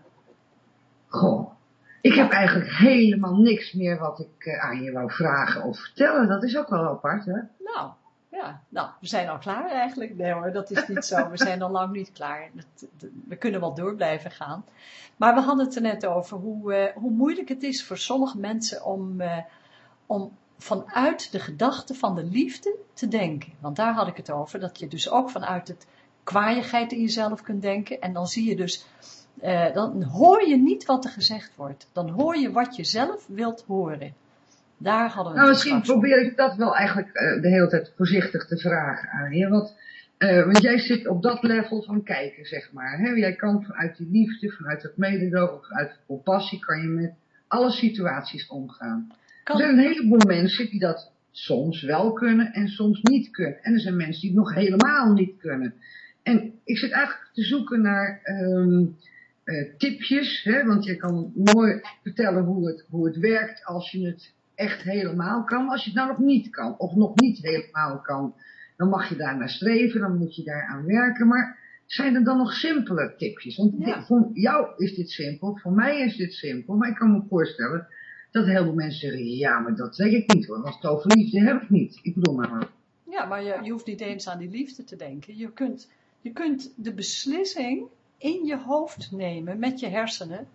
Goh. Ik heb eigenlijk helemaal niks meer wat ik uh, aan je wou vragen of vertellen. Dat is ook wel apart, hè? Nou, ja. Nou, we zijn al klaar eigenlijk. Nee hoor, dat is niet zo. We zijn al lang niet klaar. Dat, dat, we kunnen wel door blijven gaan. Maar we hadden het er net over hoe, uh, hoe moeilijk het is voor sommige mensen om, uh, om vanuit de gedachte van de liefde te denken. Want daar had ik het over. Dat je dus ook vanuit het kwaaiigheid in jezelf kunt denken. En dan zie je dus... Uh, dan hoor je niet wat er gezegd wordt. Dan hoor je wat je zelf wilt horen. Daar hadden we nou, het misschien probeer ik dat wel eigenlijk uh, de hele tijd voorzichtig te vragen aan je. Want, uh, want jij zit op dat level van kijken, zeg maar. Hè? Jij kan vanuit die liefde, vanuit het mededogen, vanuit de compassie, kan je met alle situaties omgaan. Kan... Er zijn een heleboel mensen die dat soms wel kunnen en soms niet kunnen. En er zijn mensen die het nog helemaal niet kunnen. En ik zit eigenlijk te zoeken naar... Um, Uh, tipjes, hè, want je kan mooi vertellen hoe het, hoe het werkt als je het echt helemaal kan. Als je het nou nog niet kan, of nog niet helemaal kan, dan mag je daar naar streven, dan moet je daar aan werken. Maar zijn er dan nog simpele tipjes? Want ja. dit, voor jou is dit simpel, voor mij is dit simpel, maar ik kan me voorstellen dat heel veel mensen zeggen, ja, maar dat zeg ik niet hoor, want zoveel liefde heb ik niet. Ik bedoel maar wat. Ja, maar je, je hoeft niet eens aan die liefde te denken. Je kunt, je kunt de beslissing in je hoofd nemen met je hersenen.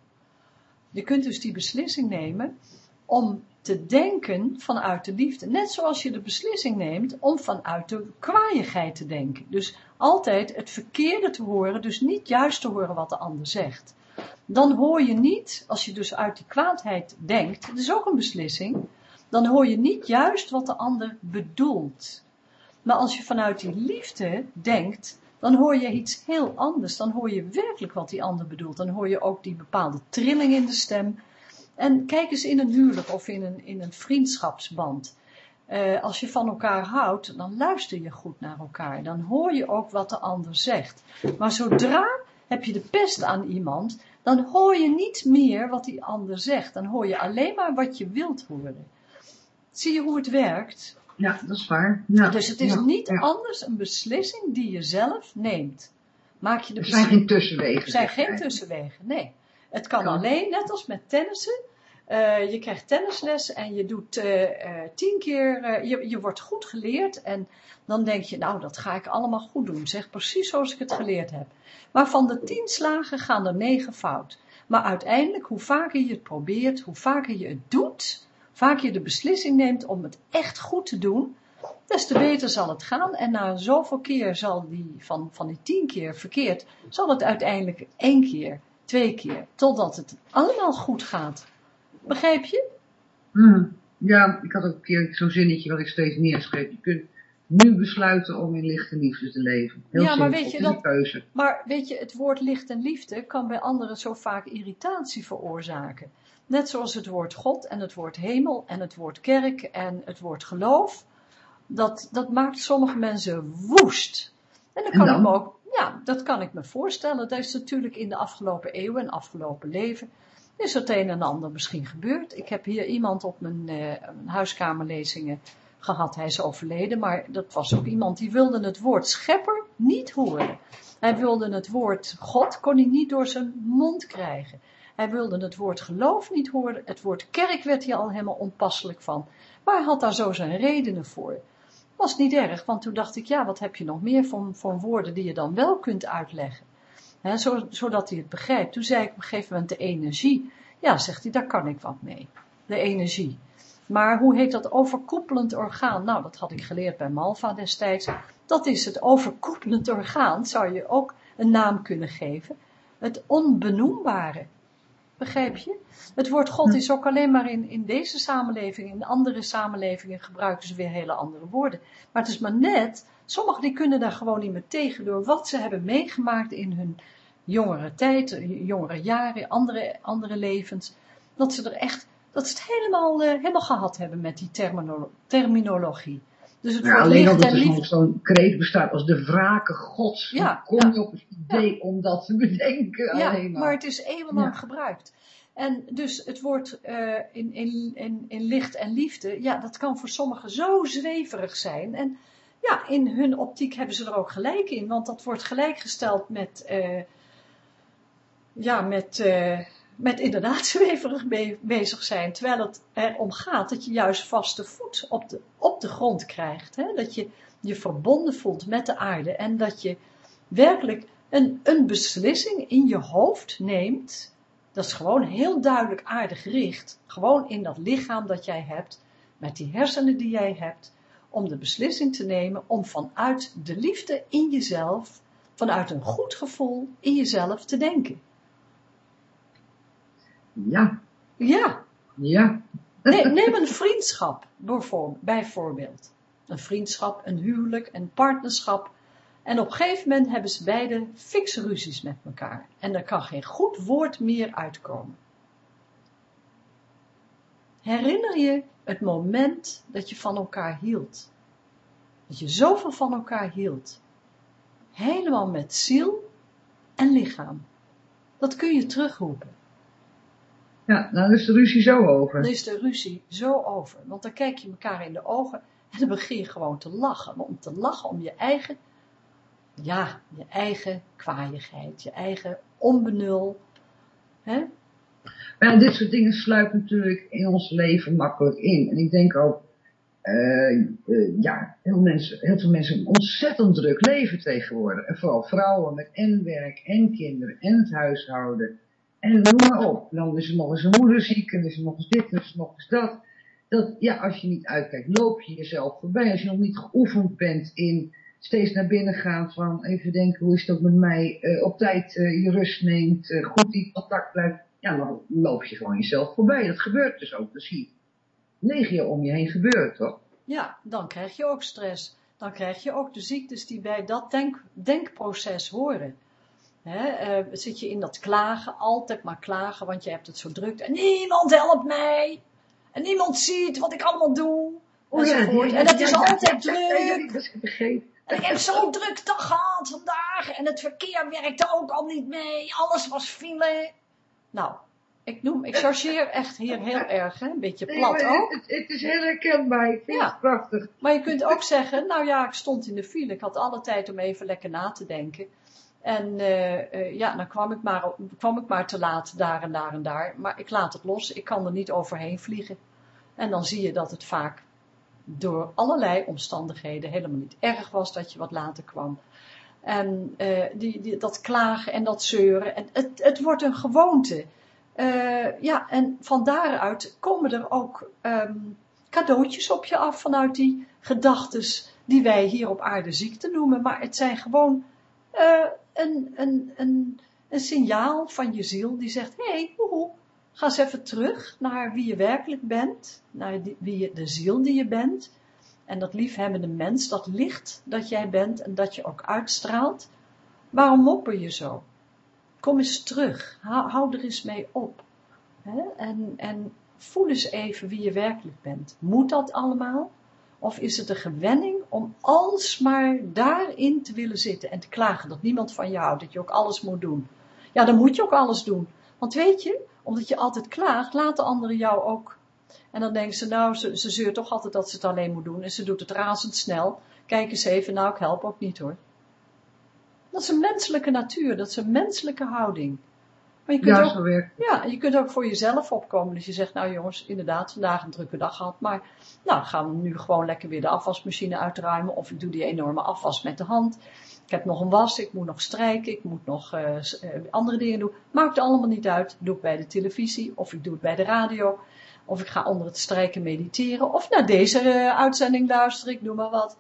Je kunt dus die beslissing nemen om te denken vanuit de liefde. Net zoals je de beslissing neemt om vanuit de kwaaiigheid te denken. Dus altijd het verkeerde te horen, dus niet juist te horen wat de ander zegt. Dan hoor je niet, als je dus uit die kwaadheid denkt, dat is ook een beslissing, dan hoor je niet juist wat de ander bedoelt. Maar als je vanuit die liefde denkt, dan hoor je iets heel anders. Dan hoor je werkelijk wat die ander bedoelt. Dan hoor je ook die bepaalde trilling in de stem. En kijk eens in een huwelijk of in een, in een vriendschapsband. Uh, als je van elkaar houdt, dan luister je goed naar elkaar. Dan hoor je ook wat de ander zegt. Maar zodra heb je de pest aan iemand, dan hoor je niet meer wat die ander zegt. Dan hoor je alleen maar wat je wilt horen. Zie je hoe het werkt? Ja, dat is waar. Ja, dus het is ja, niet ja. anders een beslissing die je zelf neemt. Maak je de er zijn geen tussenwegen. Er zijn geen eigenlijk. tussenwegen, nee. Het kan, kan alleen, net als met tennissen. Uh, je krijgt tennisles en je doet uh, uh, tien keer, uh, je, je wordt goed geleerd. En dan denk je, nou dat ga ik allemaal goed doen. Zeg precies zoals ik het geleerd heb. Maar van de tien slagen gaan er negen fout. Maar uiteindelijk, hoe vaker je het probeert, hoe vaker je het doet... vaak je de beslissing neemt om het echt goed te doen, des te beter zal het gaan. En na zoveel keer zal die, van, van die tien keer verkeerd, zal het uiteindelijk één keer, twee keer, totdat het allemaal goed gaat. Begrijp je? Hmm. Ja, ik had ook een keer zo'n zinnetje wat ik steeds neerschreef. Je kunt nu besluiten om in licht en liefde te leven. Heel ja, maar simpel. weet je het is dat, een keuze. Maar weet je, het woord licht en liefde kan bij anderen zo vaak irritatie veroorzaken. Net zoals het woord God en het woord hemel en het woord kerk en het woord geloof. Dat, dat maakt sommige mensen woest. En dan kan en dan? ik me ook, ja, dat kan ik me voorstellen. Dat is natuurlijk in de afgelopen eeuwen en afgelopen leven, is het een en ander misschien gebeurd. Ik heb hier iemand op mijn, uh, mijn huiskamerlezingen gehad, hij is overleden, maar dat was ook iemand die wilde het woord schepper niet horen. Hij wilde het woord God, kon hij niet door zijn mond krijgen. Hij wilde het woord geloof niet horen, het woord kerk werd hij al helemaal onpasselijk van. Maar hij had daar zo zijn redenen voor. Was niet erg, want toen dacht ik, ja, wat heb je nog meer van, van woorden die je dan wel kunt uitleggen? He, zo, zodat hij het begrijpt. Toen zei ik op een gegeven moment de energie. Ja, zegt hij, daar kan ik wat mee. De energie. Maar hoe heet dat overkoepelend orgaan? Nou, dat had ik geleerd bij Malva destijds. Dat is het overkoepelend orgaan, zou je ook een naam kunnen geven. Het onbenoembare. Begrijp je? Het woord God is ook alleen maar in, in deze samenleving, in andere samenlevingen gebruiken ze weer hele andere woorden. Maar het is maar net, sommigen die kunnen daar gewoon niet meer tegen door wat ze hebben meegemaakt in hun jongere tijd, jongere jaren, andere, andere levens. Dat ze er echt dat ze het helemaal, uh, helemaal gehad hebben met die termino- terminologie. Dus het ja, wordt alleen al licht dat en er liefde. zo'n kreet bestaat als de wraken gods. Ja, Kom ja. je op het idee ja. om dat te bedenken Ja, alleen al. maar het is eeuwenlang ja. gebruikt. En dus het woord uh, in, in, in, in licht en liefde, ja, dat kan voor sommigen zo zweverig zijn. En ja, in hun optiek hebben ze er ook gelijk in, want dat wordt gelijkgesteld met, uh, ja, met, uh, met inderdaad zweverig be- bezig zijn. Terwijl het erom gaat dat je juist vaste voet op de, op de grond krijgt. Hè? Dat je je verbonden voelt met de aarde en dat je werkelijk een, een beslissing in je hoofd neemt. Dat is gewoon heel duidelijk aardegericht. Gewoon in dat lichaam dat jij hebt, met die hersenen die jij hebt, om de beslissing te nemen om vanuit de liefde in jezelf, vanuit een goed gevoel in jezelf te denken. Ja. Ja. Ja. Nee, neem een vriendschap bijvoorbeeld. Een vriendschap, een huwelijk, een partnerschap. En op een gegeven moment hebben ze beide fikse ruzies met elkaar. En er kan geen goed woord meer uitkomen. Herinner je het moment dat je van elkaar hield. Dat je zoveel van elkaar hield. Helemaal met ziel en lichaam. Dat kun je terugroepen. Ja, nou is de ruzie zo over. Dan is de ruzie zo over. Want dan kijk je elkaar in de ogen en dan begin je gewoon te lachen. Maar om te lachen om je eigen, ja, je eigen kwaaiigheid, je eigen onbenul. Hè? Maar ja, dit soort dingen sluipen natuurlijk in ons leven makkelijk in. En ik denk ook, uh, uh, ja, heel, mensen, heel veel mensen hebben een ontzettend druk leven tegenwoordig. En vooral vrouwen met en werk en kinderen en het huishouden. En noem maar op. Dan is er nog eens een moeder ziek en is er nog eens dit en is er nog eens dat. Dat, ja, als je niet uitkijkt, loop je jezelf voorbij. Als je nog niet geoefend bent in steeds naar binnen gaan van even denken, hoe is het ook met mij, uh, op tijd uh, je rust neemt, uh, goed in contact blijft. Ja, dan loop je gewoon jezelf voorbij. Dat gebeurt dus ook. Dat zie je legio om je heen gebeuren, toch? Ja, dan krijg je ook stress. Dan krijg je ook de ziektes die bij dat denk, denkproces horen. He, uh, zit je in dat klagen, altijd maar klagen, want je hebt het zo druk. En niemand helpt mij. En niemand ziet wat ik allemaal doe. Oh, ja, ja, ja, en dat ja, is ja, altijd ja, druk. Ja, ja, ja, dat is begrepen. En ik heb zo'n druk dag gehad vandaag. En het verkeer werkte ook al niet mee. Alles was file. Nou, ik noem, ik chargeer echt hier heel erg, hè? Een beetje plat nee, ook. Het, het is heel herkenbaar, ik vind ja. het prachtig. Maar je kunt ook zeggen, nou ja, ik stond in de file, ik had alle tijd om even lekker na te denken. En uh, uh, ja, dan kwam ik, maar, kwam ik maar te laat daar en daar en daar. Maar ik laat het los, ik kan er niet overheen vliegen. En dan zie je dat het vaak door allerlei omstandigheden helemaal niet erg was dat je wat later kwam. En uh, die, die, dat klagen en dat zeuren, en het, het wordt een gewoonte. Uh, ja, en van daaruit komen er ook um, cadeautjes op je af vanuit die gedachtes die wij hier op aarde ziekte noemen. Maar het zijn gewoon uh, een, een, een, een signaal van je ziel die zegt, hé, hey, hoehoe, ga eens even terug naar wie je werkelijk bent, naar die, wie je, de ziel die je bent. En dat liefhebbende mens, dat licht dat jij bent en dat je ook uitstraalt. Waarom mopper je zo? Kom eens terug, hou, hou er eens mee op. He? En, en voel eens even wie je werkelijk bent. Moet dat allemaal? Of is het een gewenning om alsmaar daarin te willen zitten en te klagen dat niemand van je houdt, dat je ook alles moet doen? Ja, dan moet je ook alles doen. Want weet je, omdat je altijd klaagt, laten anderen jou ook. En dan denken ze, nou, ze, ze zeurt toch altijd dat ze het alleen moet doen. En ze doet het razendsnel. Kijk eens even, nou, ik help ook niet hoor. Dat is een menselijke natuur, dat is een menselijke houding. Maar je kunt ja, ook, zo werkt het. Ja, je kunt ook voor jezelf opkomen. Dus je zegt, nou jongens, inderdaad, vandaag een drukke dag gehad. Maar nou, gaan we nu gewoon lekker weer de afwasmachine uitruimen. Of ik doe die enorme afwas met de hand. Ik heb nog een was, ik moet nog strijken, ik moet nog uh, andere dingen doen. Maakt er allemaal niet uit. Doe ik bij de televisie of ik doe het bij de radio. Of ik ga onder het strijken mediteren. Of naar deze uh, uitzending luisteren, ik noem maar wat.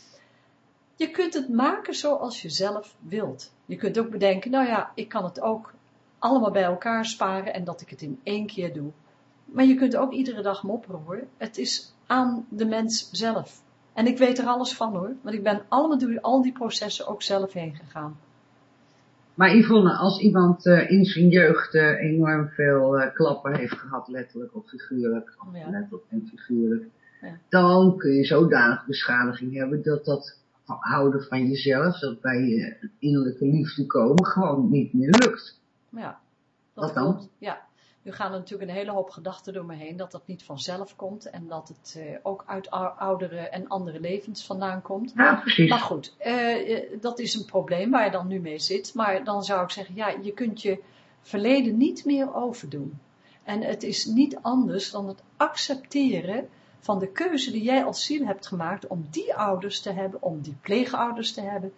Je kunt het maken zoals je zelf wilt. Je kunt ook bedenken, nou ja, ik kan het ook allemaal bij elkaar sparen en dat ik het in één keer doe. Maar je kunt ook iedere dag mopperen hoor. Het is aan de mens zelf. En ik weet er alles van hoor. Want ik ben allemaal door al die processen ook zelf heen gegaan. Maar Yvonne, als iemand uh, in zijn jeugd uh, enorm veel uh, klappen heeft gehad, letterlijk of figuurlijk, of Ja. letterlijk en figuurlijk, Ja. dan kun je zodanig beschadiging hebben dat dat houden van jezelf, dat bij je innerlijke liefde komen, gewoon niet meer lukt. Ja, dat Wat dan? klopt. Ja. Nu gaan er natuurlijk een hele hoop gedachten door me heen dat dat niet vanzelf komt en dat het uh, ook uit oudere en andere levens vandaan komt. Ja, precies. Maar goed, uh, dat is een probleem waar je dan nu mee zit. Maar dan zou ik zeggen, ja, je kunt je verleden niet meer overdoen. En het is niet anders dan het accepteren van de keuze die jij als ziel hebt gemaakt om die ouders te hebben, om die pleegouders te hebben,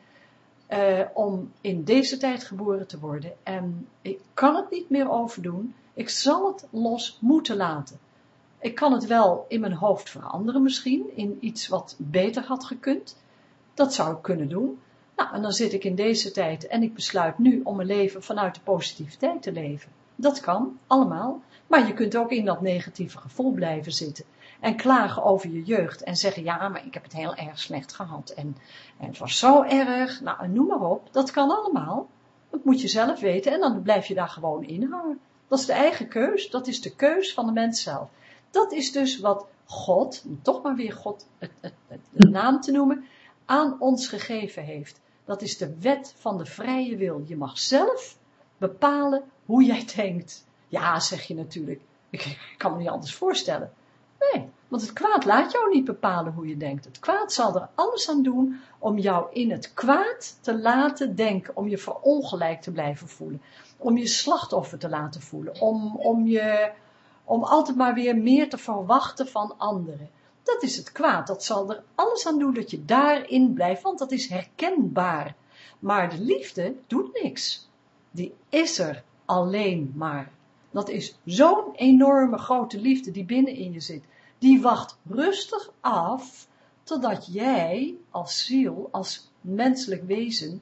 uh, om in deze tijd geboren te worden. En ik kan het niet meer overdoen. Ik zal het los moeten laten. Ik kan het wel in mijn hoofd veranderen misschien, in iets wat beter had gekund. Dat zou ik kunnen doen. Nou, en dan zit ik in deze tijd en ik besluit nu om mijn leven vanuit de positiviteit te leven. Dat kan, allemaal. Maar je kunt ook in dat negatieve gevoel blijven zitten. En klagen over je jeugd en zeggen, ja, maar ik heb het heel erg slecht gehad. En, en het was zo erg. Nou, en noem maar op. Dat kan allemaal. Dat moet je zelf weten en dan blijf je daar gewoon in hangen. Dat is de eigen keus. Dat is de keus van de mens zelf. Dat is dus wat God, om toch maar weer God het, het, het, het naam te noemen, aan ons gegeven heeft. Dat is de wet van de vrije wil. Je mag zelf bepalen hoe jij denkt. Ja, zeg je natuurlijk. Ik kan me niet anders voorstellen. Nee, want het kwaad laat jou niet bepalen hoe je denkt. Het kwaad zal er alles aan doen om jou in het kwaad te laten denken. Om je verongelijkt te blijven voelen. Om je slachtoffer te laten voelen. Om, om, je, om altijd maar weer meer te verwachten van anderen. Dat is het kwaad. Dat zal er alles aan doen dat je daarin blijft. Want dat is herkenbaar. Maar de liefde doet niks. Die is er alleen maar. Dat is zo'n enorme grote liefde die binnenin je zit. Die wacht rustig af totdat jij als ziel, als menselijk wezen,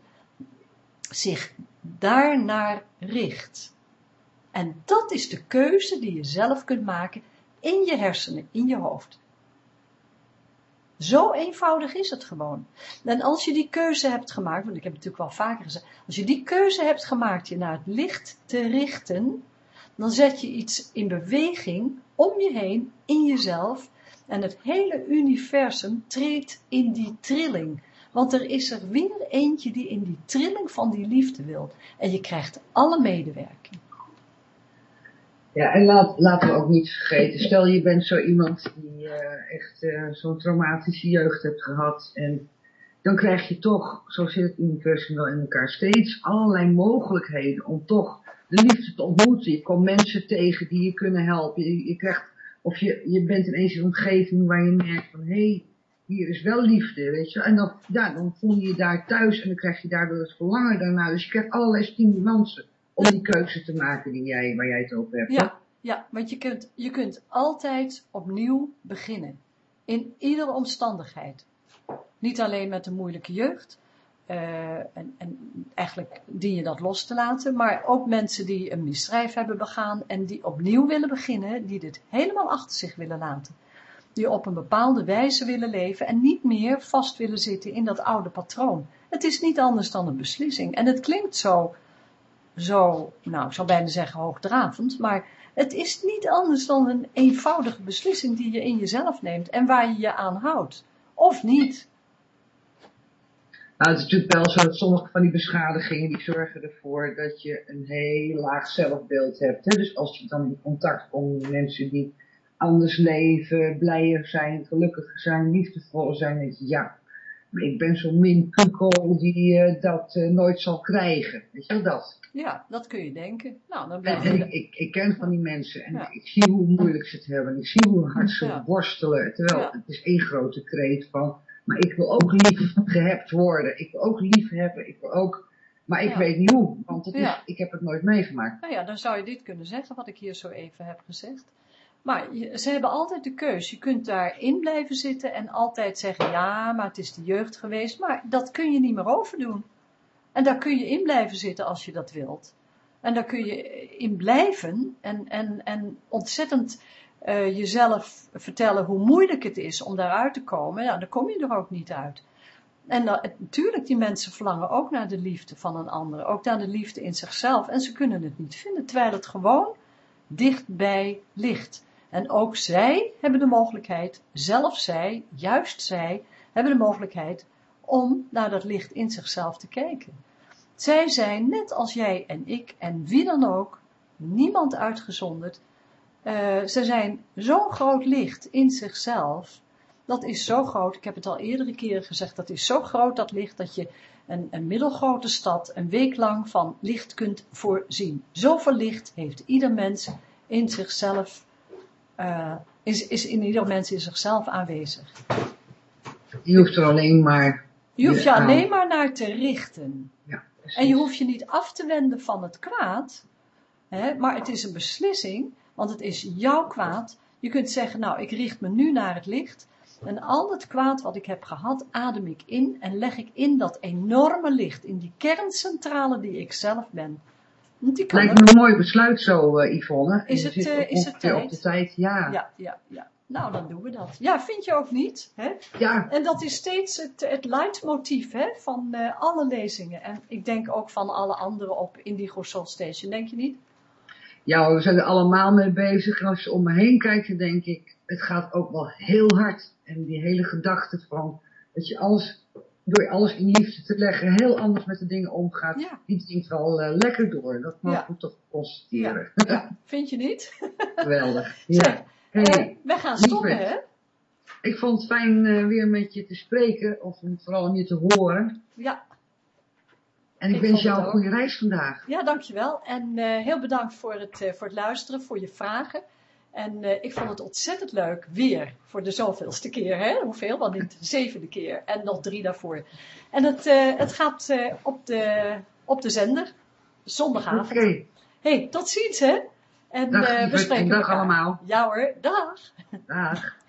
zich daarnaar richt. En dat is de keuze die je zelf kunt maken in je hersenen, in je hoofd. Zo eenvoudig is het gewoon. En als je die keuze hebt gemaakt, want ik heb het natuurlijk wel vaker gezegd, als je die keuze hebt gemaakt je naar het licht te richten, dan zet je iets in beweging om je heen, in jezelf, en het hele universum treedt in die trilling. Want er is er weer eentje die in die trilling van die liefde wil. En je krijgt alle medewerking. Ja, en laat, laten we ook niet vergeten, stel je bent zo iemand die uh, echt uh, zo'n traumatische jeugd hebt gehad en dan krijg je toch, zo zit het universum wel in elkaar, steeds allerlei mogelijkheden om toch de liefde te ontmoeten. Je komt mensen tegen die je kunnen helpen. Je, je krijgt, of je, je bent ineens in een omgeving waar je merkt van, hé, hey, hier is wel liefde, weet je. En dan, ja, dan voel je je daar thuis en dan krijg je daardoor het verlangen daarna. Dus je krijgt allerlei stimulansen om die keuze te maken die jij, waar jij het over hebt. Ja, ja, want je kunt, je kunt altijd opnieuw beginnen. In iedere omstandigheid. Niet alleen met de moeilijke jeugd. Uh, en, en eigenlijk dien je dat los te laten. Maar ook mensen die een misdrijf hebben begaan. En die opnieuw willen beginnen. Die dit helemaal achter zich willen laten. Die op een bepaalde wijze willen leven. En niet meer vast willen zitten in dat oude patroon. Het is niet anders dan een beslissing. En het klinkt zo... Zo, nou, ik zou bijna zeggen hoogdravend, maar het is niet anders dan een eenvoudige beslissing die je in jezelf neemt en waar je je aan houdt. Of niet. Nou, het is natuurlijk wel zo dat sommige van die beschadigingen, die zorgen ervoor dat je een heel laag zelfbeeld hebt. Hè? Dus als je dan in contact komt met mensen die anders leven, blijer zijn, gelukkiger zijn, liefdevoller zijn, denk je, ja, maar ik ben zo'n min kukkel die uh, dat uh, nooit zal krijgen. Weet je wel dat? Ja, dat kun je denken. Nou, dan blijf En, je... en ik, ik ken van die mensen en Ja. ik zie hoe moeilijk ze het hebben. Ik zie hoe hard ze Ja. worstelen. Terwijl Ja. het is één grote kreet van, maar ik wil ook lief gehebt worden. Ik wil ook lief hebben. Ik wil ook, maar ik Ja. weet niet hoe, want het is, Ja. ik heb het nooit meegemaakt. Nou ja, dan zou je dit kunnen zeggen, wat ik hier zo even heb gezegd. Maar je, ze hebben altijd de keus. Je kunt daarin blijven zitten en altijd zeggen, ja, maar het is de jeugd geweest. Maar dat kun je niet meer overdoen. En daar kun je in blijven zitten als je dat wilt. En daar kun je in blijven en, en, en ontzettend uh, jezelf vertellen hoe moeilijk het is om daaruit te komen. Ja, dan kom je er ook niet uit. En uh, natuurlijk, die mensen verlangen ook naar de liefde van een ander. Ook naar de liefde in zichzelf. En ze kunnen het niet vinden, terwijl het gewoon dichtbij ligt. En ook zij hebben de mogelijkheid, zelfs zij, juist zij, hebben de mogelijkheid om naar dat licht in zichzelf te kijken. Zij zijn, net als jij en ik en wie dan ook, niemand uitgezonderd, uh, ze zijn zo'n groot licht in zichzelf. Dat is zo groot, ik heb het al eerdere keren gezegd, dat is zo groot dat licht dat je een, een middelgrote stad een week lang van licht kunt voorzien. Zoveel licht heeft ieder mens in zichzelf, uh, is, is in ieder mens in zichzelf aanwezig. Je hoeft er alleen maar... Je hoeft je aan... alleen maar naar te richten. Ja, en je hoeft je niet af te wenden van het kwaad, hè, maar het is een beslissing, want het is jouw kwaad. Je kunt zeggen, nou, ik richt me nu naar het licht. En al het kwaad wat ik heb gehad, adem ik in en leg ik in dat enorme licht, in die kerncentrale die ik zelf ben. Want die kan lijkt me een mooi besluit zo, uh, Yvonne. Is het, uh, is het tijd? Op de tijd, ja. Ja, ja, ja. Nou, dan doen we dat. Ja, vind je ook niet? Hè? Ja. En dat is steeds het, het leidmotief hè, van uh, alle lezingen. En ik denk ook van alle anderen op Indigo Soul Station, denk je niet? Ja, we zijn er allemaal mee bezig. En als je om me heen kijkt, dan denk ik, het gaat ook wel heel hard. En die hele gedachte van, dat je alles, door je alles in liefde te leggen, heel anders met de dingen omgaat. Ja. Die dringt wel uh, lekker door. Dat mag ja. ik toch constateren. Ja. Ja. Vind je niet? Geweldig. Ja. Zeg, hey, uh, we gaan stoppen, lieverd, hè? Ik vond het fijn uh, weer met je te spreken, of vooral om je te horen. Ja. En ik, ik wens jou een goede reis vandaag. Ja, dankjewel. En uh, heel bedankt voor het, uh, voor het luisteren, voor je vragen. En uh, ik vond het ontzettend leuk, weer, voor de zoveelste keer, hè? Hoeveel? Want niet de zevende keer. En nog drie daarvoor. En het, uh, het gaat uh, op, de, op de zender, zondagavond. Oké. Okay. Hey, tot ziens, hè? En dag, uh, we spreken dag elkaar. allemaal. Ja hoor, dag. Dag.